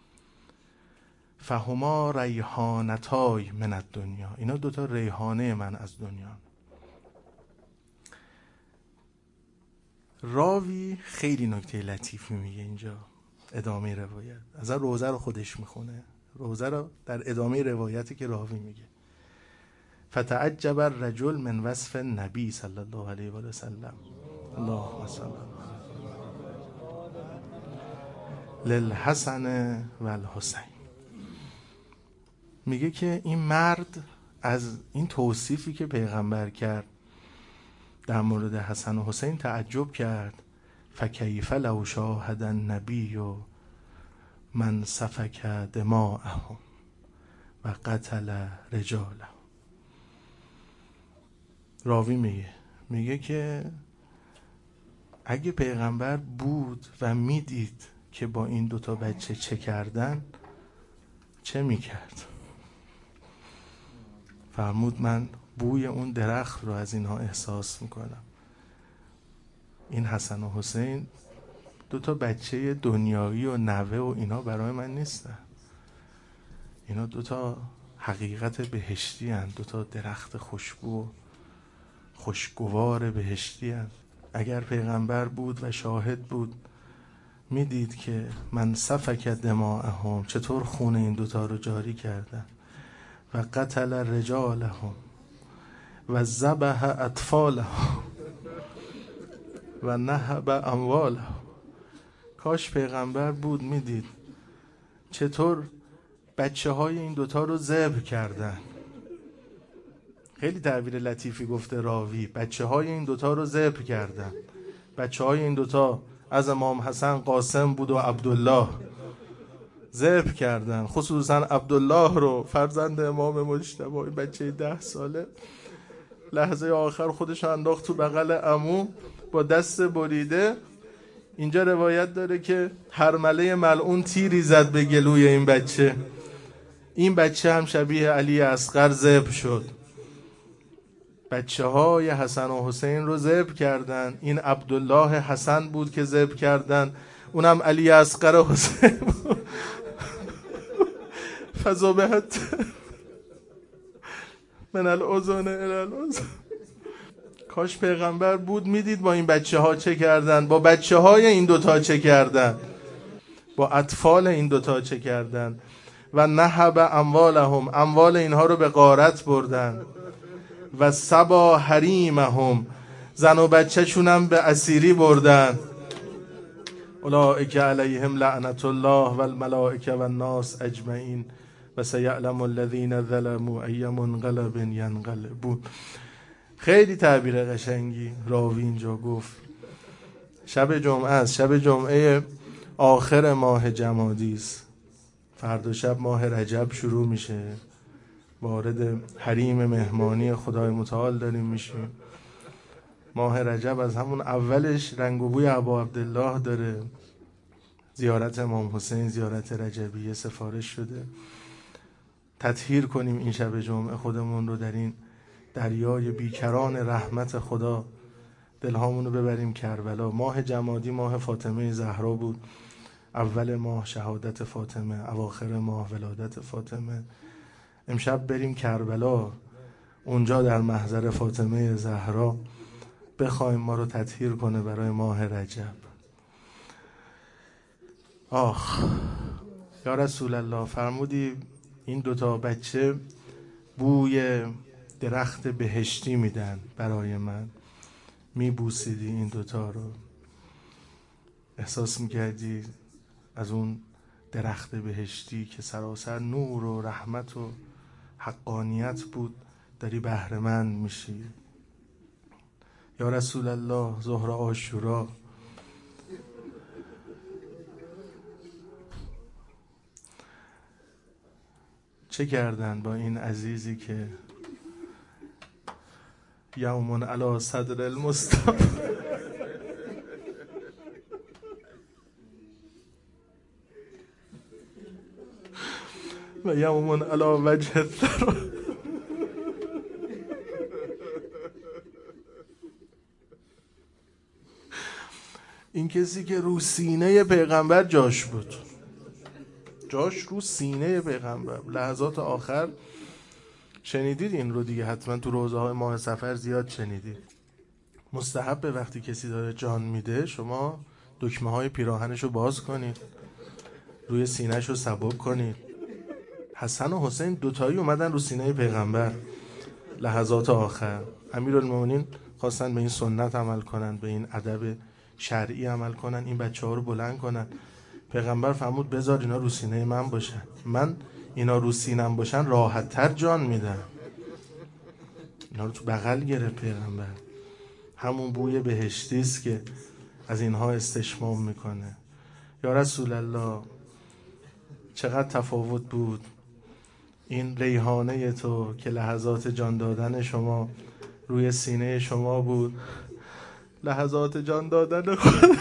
فهما ریحانتای من الدنیا، اینا دوتا ریحانه من از دنیا. راوی خیلی نکته لطیفی میگه اینجا ادامه روایت، از روزه رو خودش میخونه، روزه رو در ادامه روایتی که راوی میگه، فتعجب الرجل من وصف النبی صلی الله علیه و سلم، اللهم صل للحسن و الحسین. میگه که این مرد از این توصیفی که پیغمبر کرد در مورد حسن و حسین تعجب کرد. فکیف لو شاهد النبی من سفک دماءهم و قتل رجالهم. راوی میگه میگه که اگه پیغمبر بود و میدید که با این دوتا بچه چه کردن چه میکرد؟ فرمود من بوی اون درخت رو از اینها احساس میکنم. این حسن و حسین دوتا بچه دنیایی و نوه و اینا برای من نیستن. اینا دوتا حقیقت بهشتی هن. دوتا درخت خوشبو خوشگوار بهشتی هن. اگر پیغمبر بود و شاهد بود میدید که من سفک دماءهم چطور خون این دوتا رو جاری کردن و قتل رجالهم و ذبح اطفالهم و نهب اموالهم. کاش پیغمبر بود میدید چطور بچه های این دوتا رو ذبح کردن. خیلی تعبیر لطیفی گفته راوی، بچه های این دوتا رو ذبح کردن. بچه های این دوتا از امام حسن قاسم بود و عبدالله، ذبح کردن. خصوصا عبدالله رو فرزند امام مجتبی، بچه ده ساله، لحظه آخر خودش انداخت تو بغل عمو با دست بریده. اینجا روایت داره که هرمله ملعون تیری زد به گلوی این بچه. این بچه هم شبیه علی اصغر ذبح شد. بچه های حسن و حسین رو ذبح کردن. این عبدالله حسن بود که ذبح کردن، اونم علی اصغر حسین بود. فذبحت من الاذن الی الاذن. کاش پیغمبر بود میدید با این بچه ها چه کردن، با بچه های این دوتا چه کردن، با اطفال این دوتا چه کردن. و نهب اموالهم، اموال اینها رو به غارت بردن. و سبا حریمهم، زن و بچه چونم به اسیری بردن. اولئک علیهم لعنت الله و الملائکه و الناس اجمعین و سیعلم الذین ظلموا ای منقلب ینقلبون. خیلی تعبیر قشنگی راوی اینجا گفت. شب جمعه است، شب جمعه آخر ماه جمادی است. فردا شب ماه رجب شروع میشه، وارد حریم مهمانی خدای متعال داریم میشیم. ماه رجب از همون اولش رنگ و بوی ابا عبدالله داره. زیارت امام حسین، زیارت رجبیه سفارش شده. تطهیر کنیم این شب جمعه خودمون رو در این دریای بیکران رحمت خدا، دلهامون رو ببریم کربلا. ماه جمادی ماه فاطمه زهرا بود. اول ماه شهادت فاطمه، اواخر ماه ولادت فاطمه. امشب بریم کربلا، اونجا در محضر فاطمه زهرا بخوایم ما رو تطهیر کنه برای ماه رجب. آخ یا رسول الله، فرمودی این دوتا بچه بوی درخت بهشتی میدن برای من. میبوسیدی این دوتا رو، احساس میکردی از اون درخت بهشتی که سراسر نور و رحمت و حقانیت بود داری بهره مند میشی. یا رسول الله، ظهر عاشورا چه کردن با این عزیزی که یومن علی صدر المصطفی و یومن علی وجه الثرا. این کسی که رو سینه پیغمبر جاش بود، جاش رو سینه پیغمبر. لحظات آخر شنیدید این رو دیگه، حتما تو روزه های ماه سفر زیاد شنیدید. مستحبه وقتی کسی داره جان میده شما دکمه های پیراهنش رو باز کنید، روی سینهش رو سبک کنید. حسن و حسین دوتایی اومدن رو سینه پیغمبر لحظات آخر. امیرالمومنین خواستن به این سنت عمل کنن، به این ادب شرعی عمل کنن، این بچه ها رو بلند کنن. پیغمبر فرمود بذار اینا رو سینه من باشن، من اینا رو سینم باشن راحت تر جان میدم. اینا رو تو بغل گرفت پیغمبر. همون بوی بهشتی است که از اینها استشمام میکنه. یا رسول الله چقدر تفاوت بود این ریحانه تو که لحظات جان دادن شما روی سینه شما بود، لحظات جان دادن خود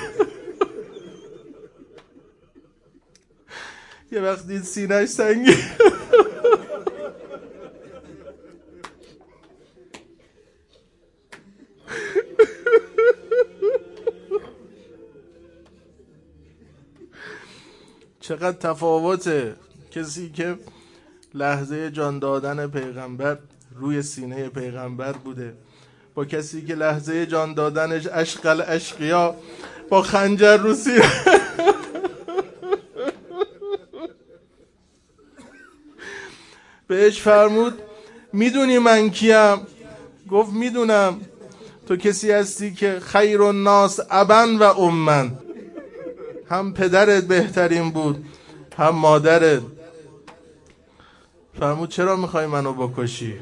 یه وقت دید سینه‌اش سنگی چقدر تفاوته کسی که لحظه جان دادن پیغمبر روی سینه پیغمبر بوده با کسی که لحظه جان دادنش اشقل اشقیا با خنجر رو سینه. بهش فرمود میدونی من کیم؟ گفت میدونم، تو کسی هستی که خیر الناس ابا و اما، هم پدرت بهترین بود هم مادرت. فرمود چرا میخوای منو بکشی؟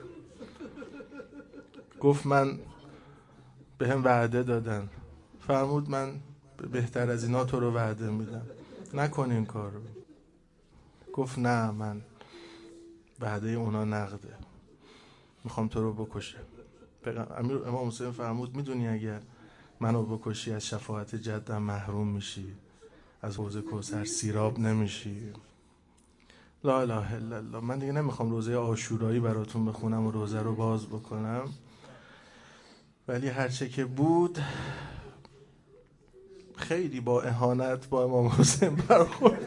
گفت من به هم وعده دادن. فرمود من بهتر از اینا تو رو وعده میدم، نکن این کار رو. گفت نه، من وعده اونا نقده، میخوام تو رو بکشه. امیر امام حسین فرمود میدونی اگر منو بکشی از شفاعت جدم محروم میشی، از حوض کوثر سیراب نمیشی. لا اله الا الله. من دیگه نمیخوام روزه عاشورایی براتون بخونم و روزه رو باز بکنم، ولی هرچه که بود خیلی با اهانت با امام حسین برخورد.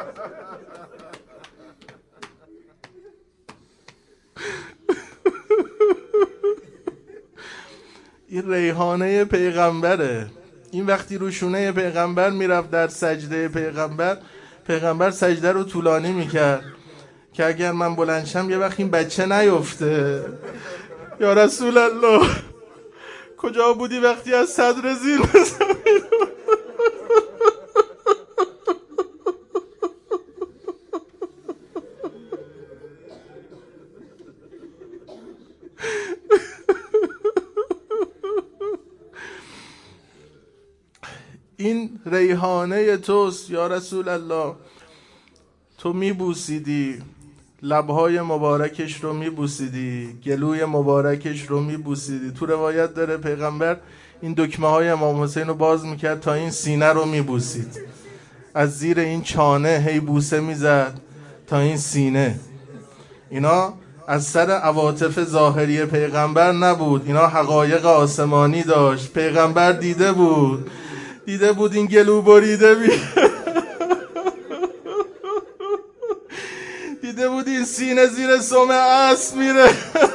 این ریحانه پیغمبره. این وقتی رو شونه پیغمبر میرفت در سجده پیغمبر، پیغمبر سجده رو طولانی میکرد که اگر من بلندشم یه وقت این بچه نیفته. یا رسول الله کجا بودی وقتی از صدر زیر زمین؟ این ریحانه توست یا رسول الله. تو میبوسیدی، لبهای مبارکش رو میبوسیدی، گلوی مبارکش رو میبوسیدی. تو روایت داره پیغمبر این دکمه های امام حسین رو باز میکرد تا این سینه رو میبوسید، از زیر این چانه هی بوسه میزد تا این سینه. اینا از سر عواطف ظاهری پیغمبر نبود، اینا حقایق آسمانی داشت. پیغمبر دیده بود دیده بود این گلو بریده می دیده بود این سینه زیر سم اسب میره.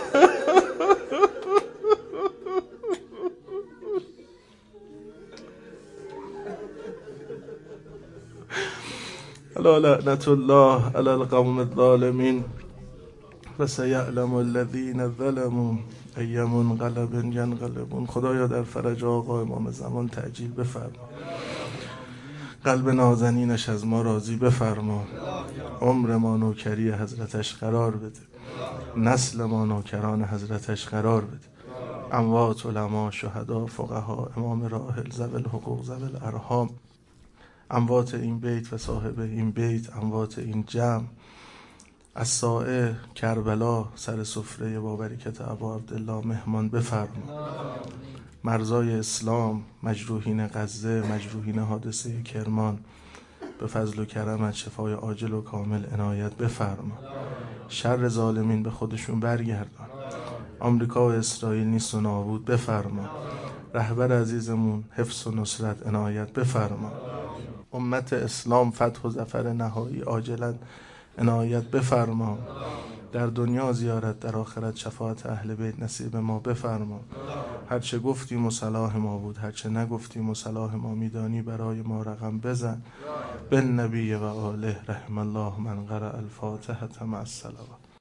الا لعنت الله علی القوم الظالمین و سیعلم الذین ظلموا ای منقلب ینقلبون. خدایا در فرج آقا امام زمان تعجیل بفرما، قلب نازنینش از ما راضی بفرما، عمر ما نوکری حضرتش قرار بده، نسل ما نوکران حضرتش قرار بده. اموات، علما، شهدا، فقها، امام راحل، ذوی الحقوق، ذوی الارحام، اموات این بیت و صاحب این بیت، اموات این جمع، السائه کربلا سر سفره با برکت ابا عبدالله مهمان بفرما. مرزای اسلام، مجروحین غزه، مجروحین حادثه کرمان، به فضل و کرمت شفای عاجل و کامل عنایت بفرما. شر ظالمین به خودشون برگردان. آمریکا و اسرائیل نیست و نابود بفرما. رهبر عزیزمون حفظ و نصرت عنایت بفرما. امت اسلام فتح و ظفر نهایی عاجلا عنایت بفرما. در دنیا زیارت، در آخرت شفاعت اهل بیت نصیب ما بفرما. هرچه گفتیم و صلاح ما بود، هرچه نگفتیم و صلاح ما میدانی برای ما رقم بزن. بالنبی و آله رحم الله من قرأ الفاتحة مع الصلوات.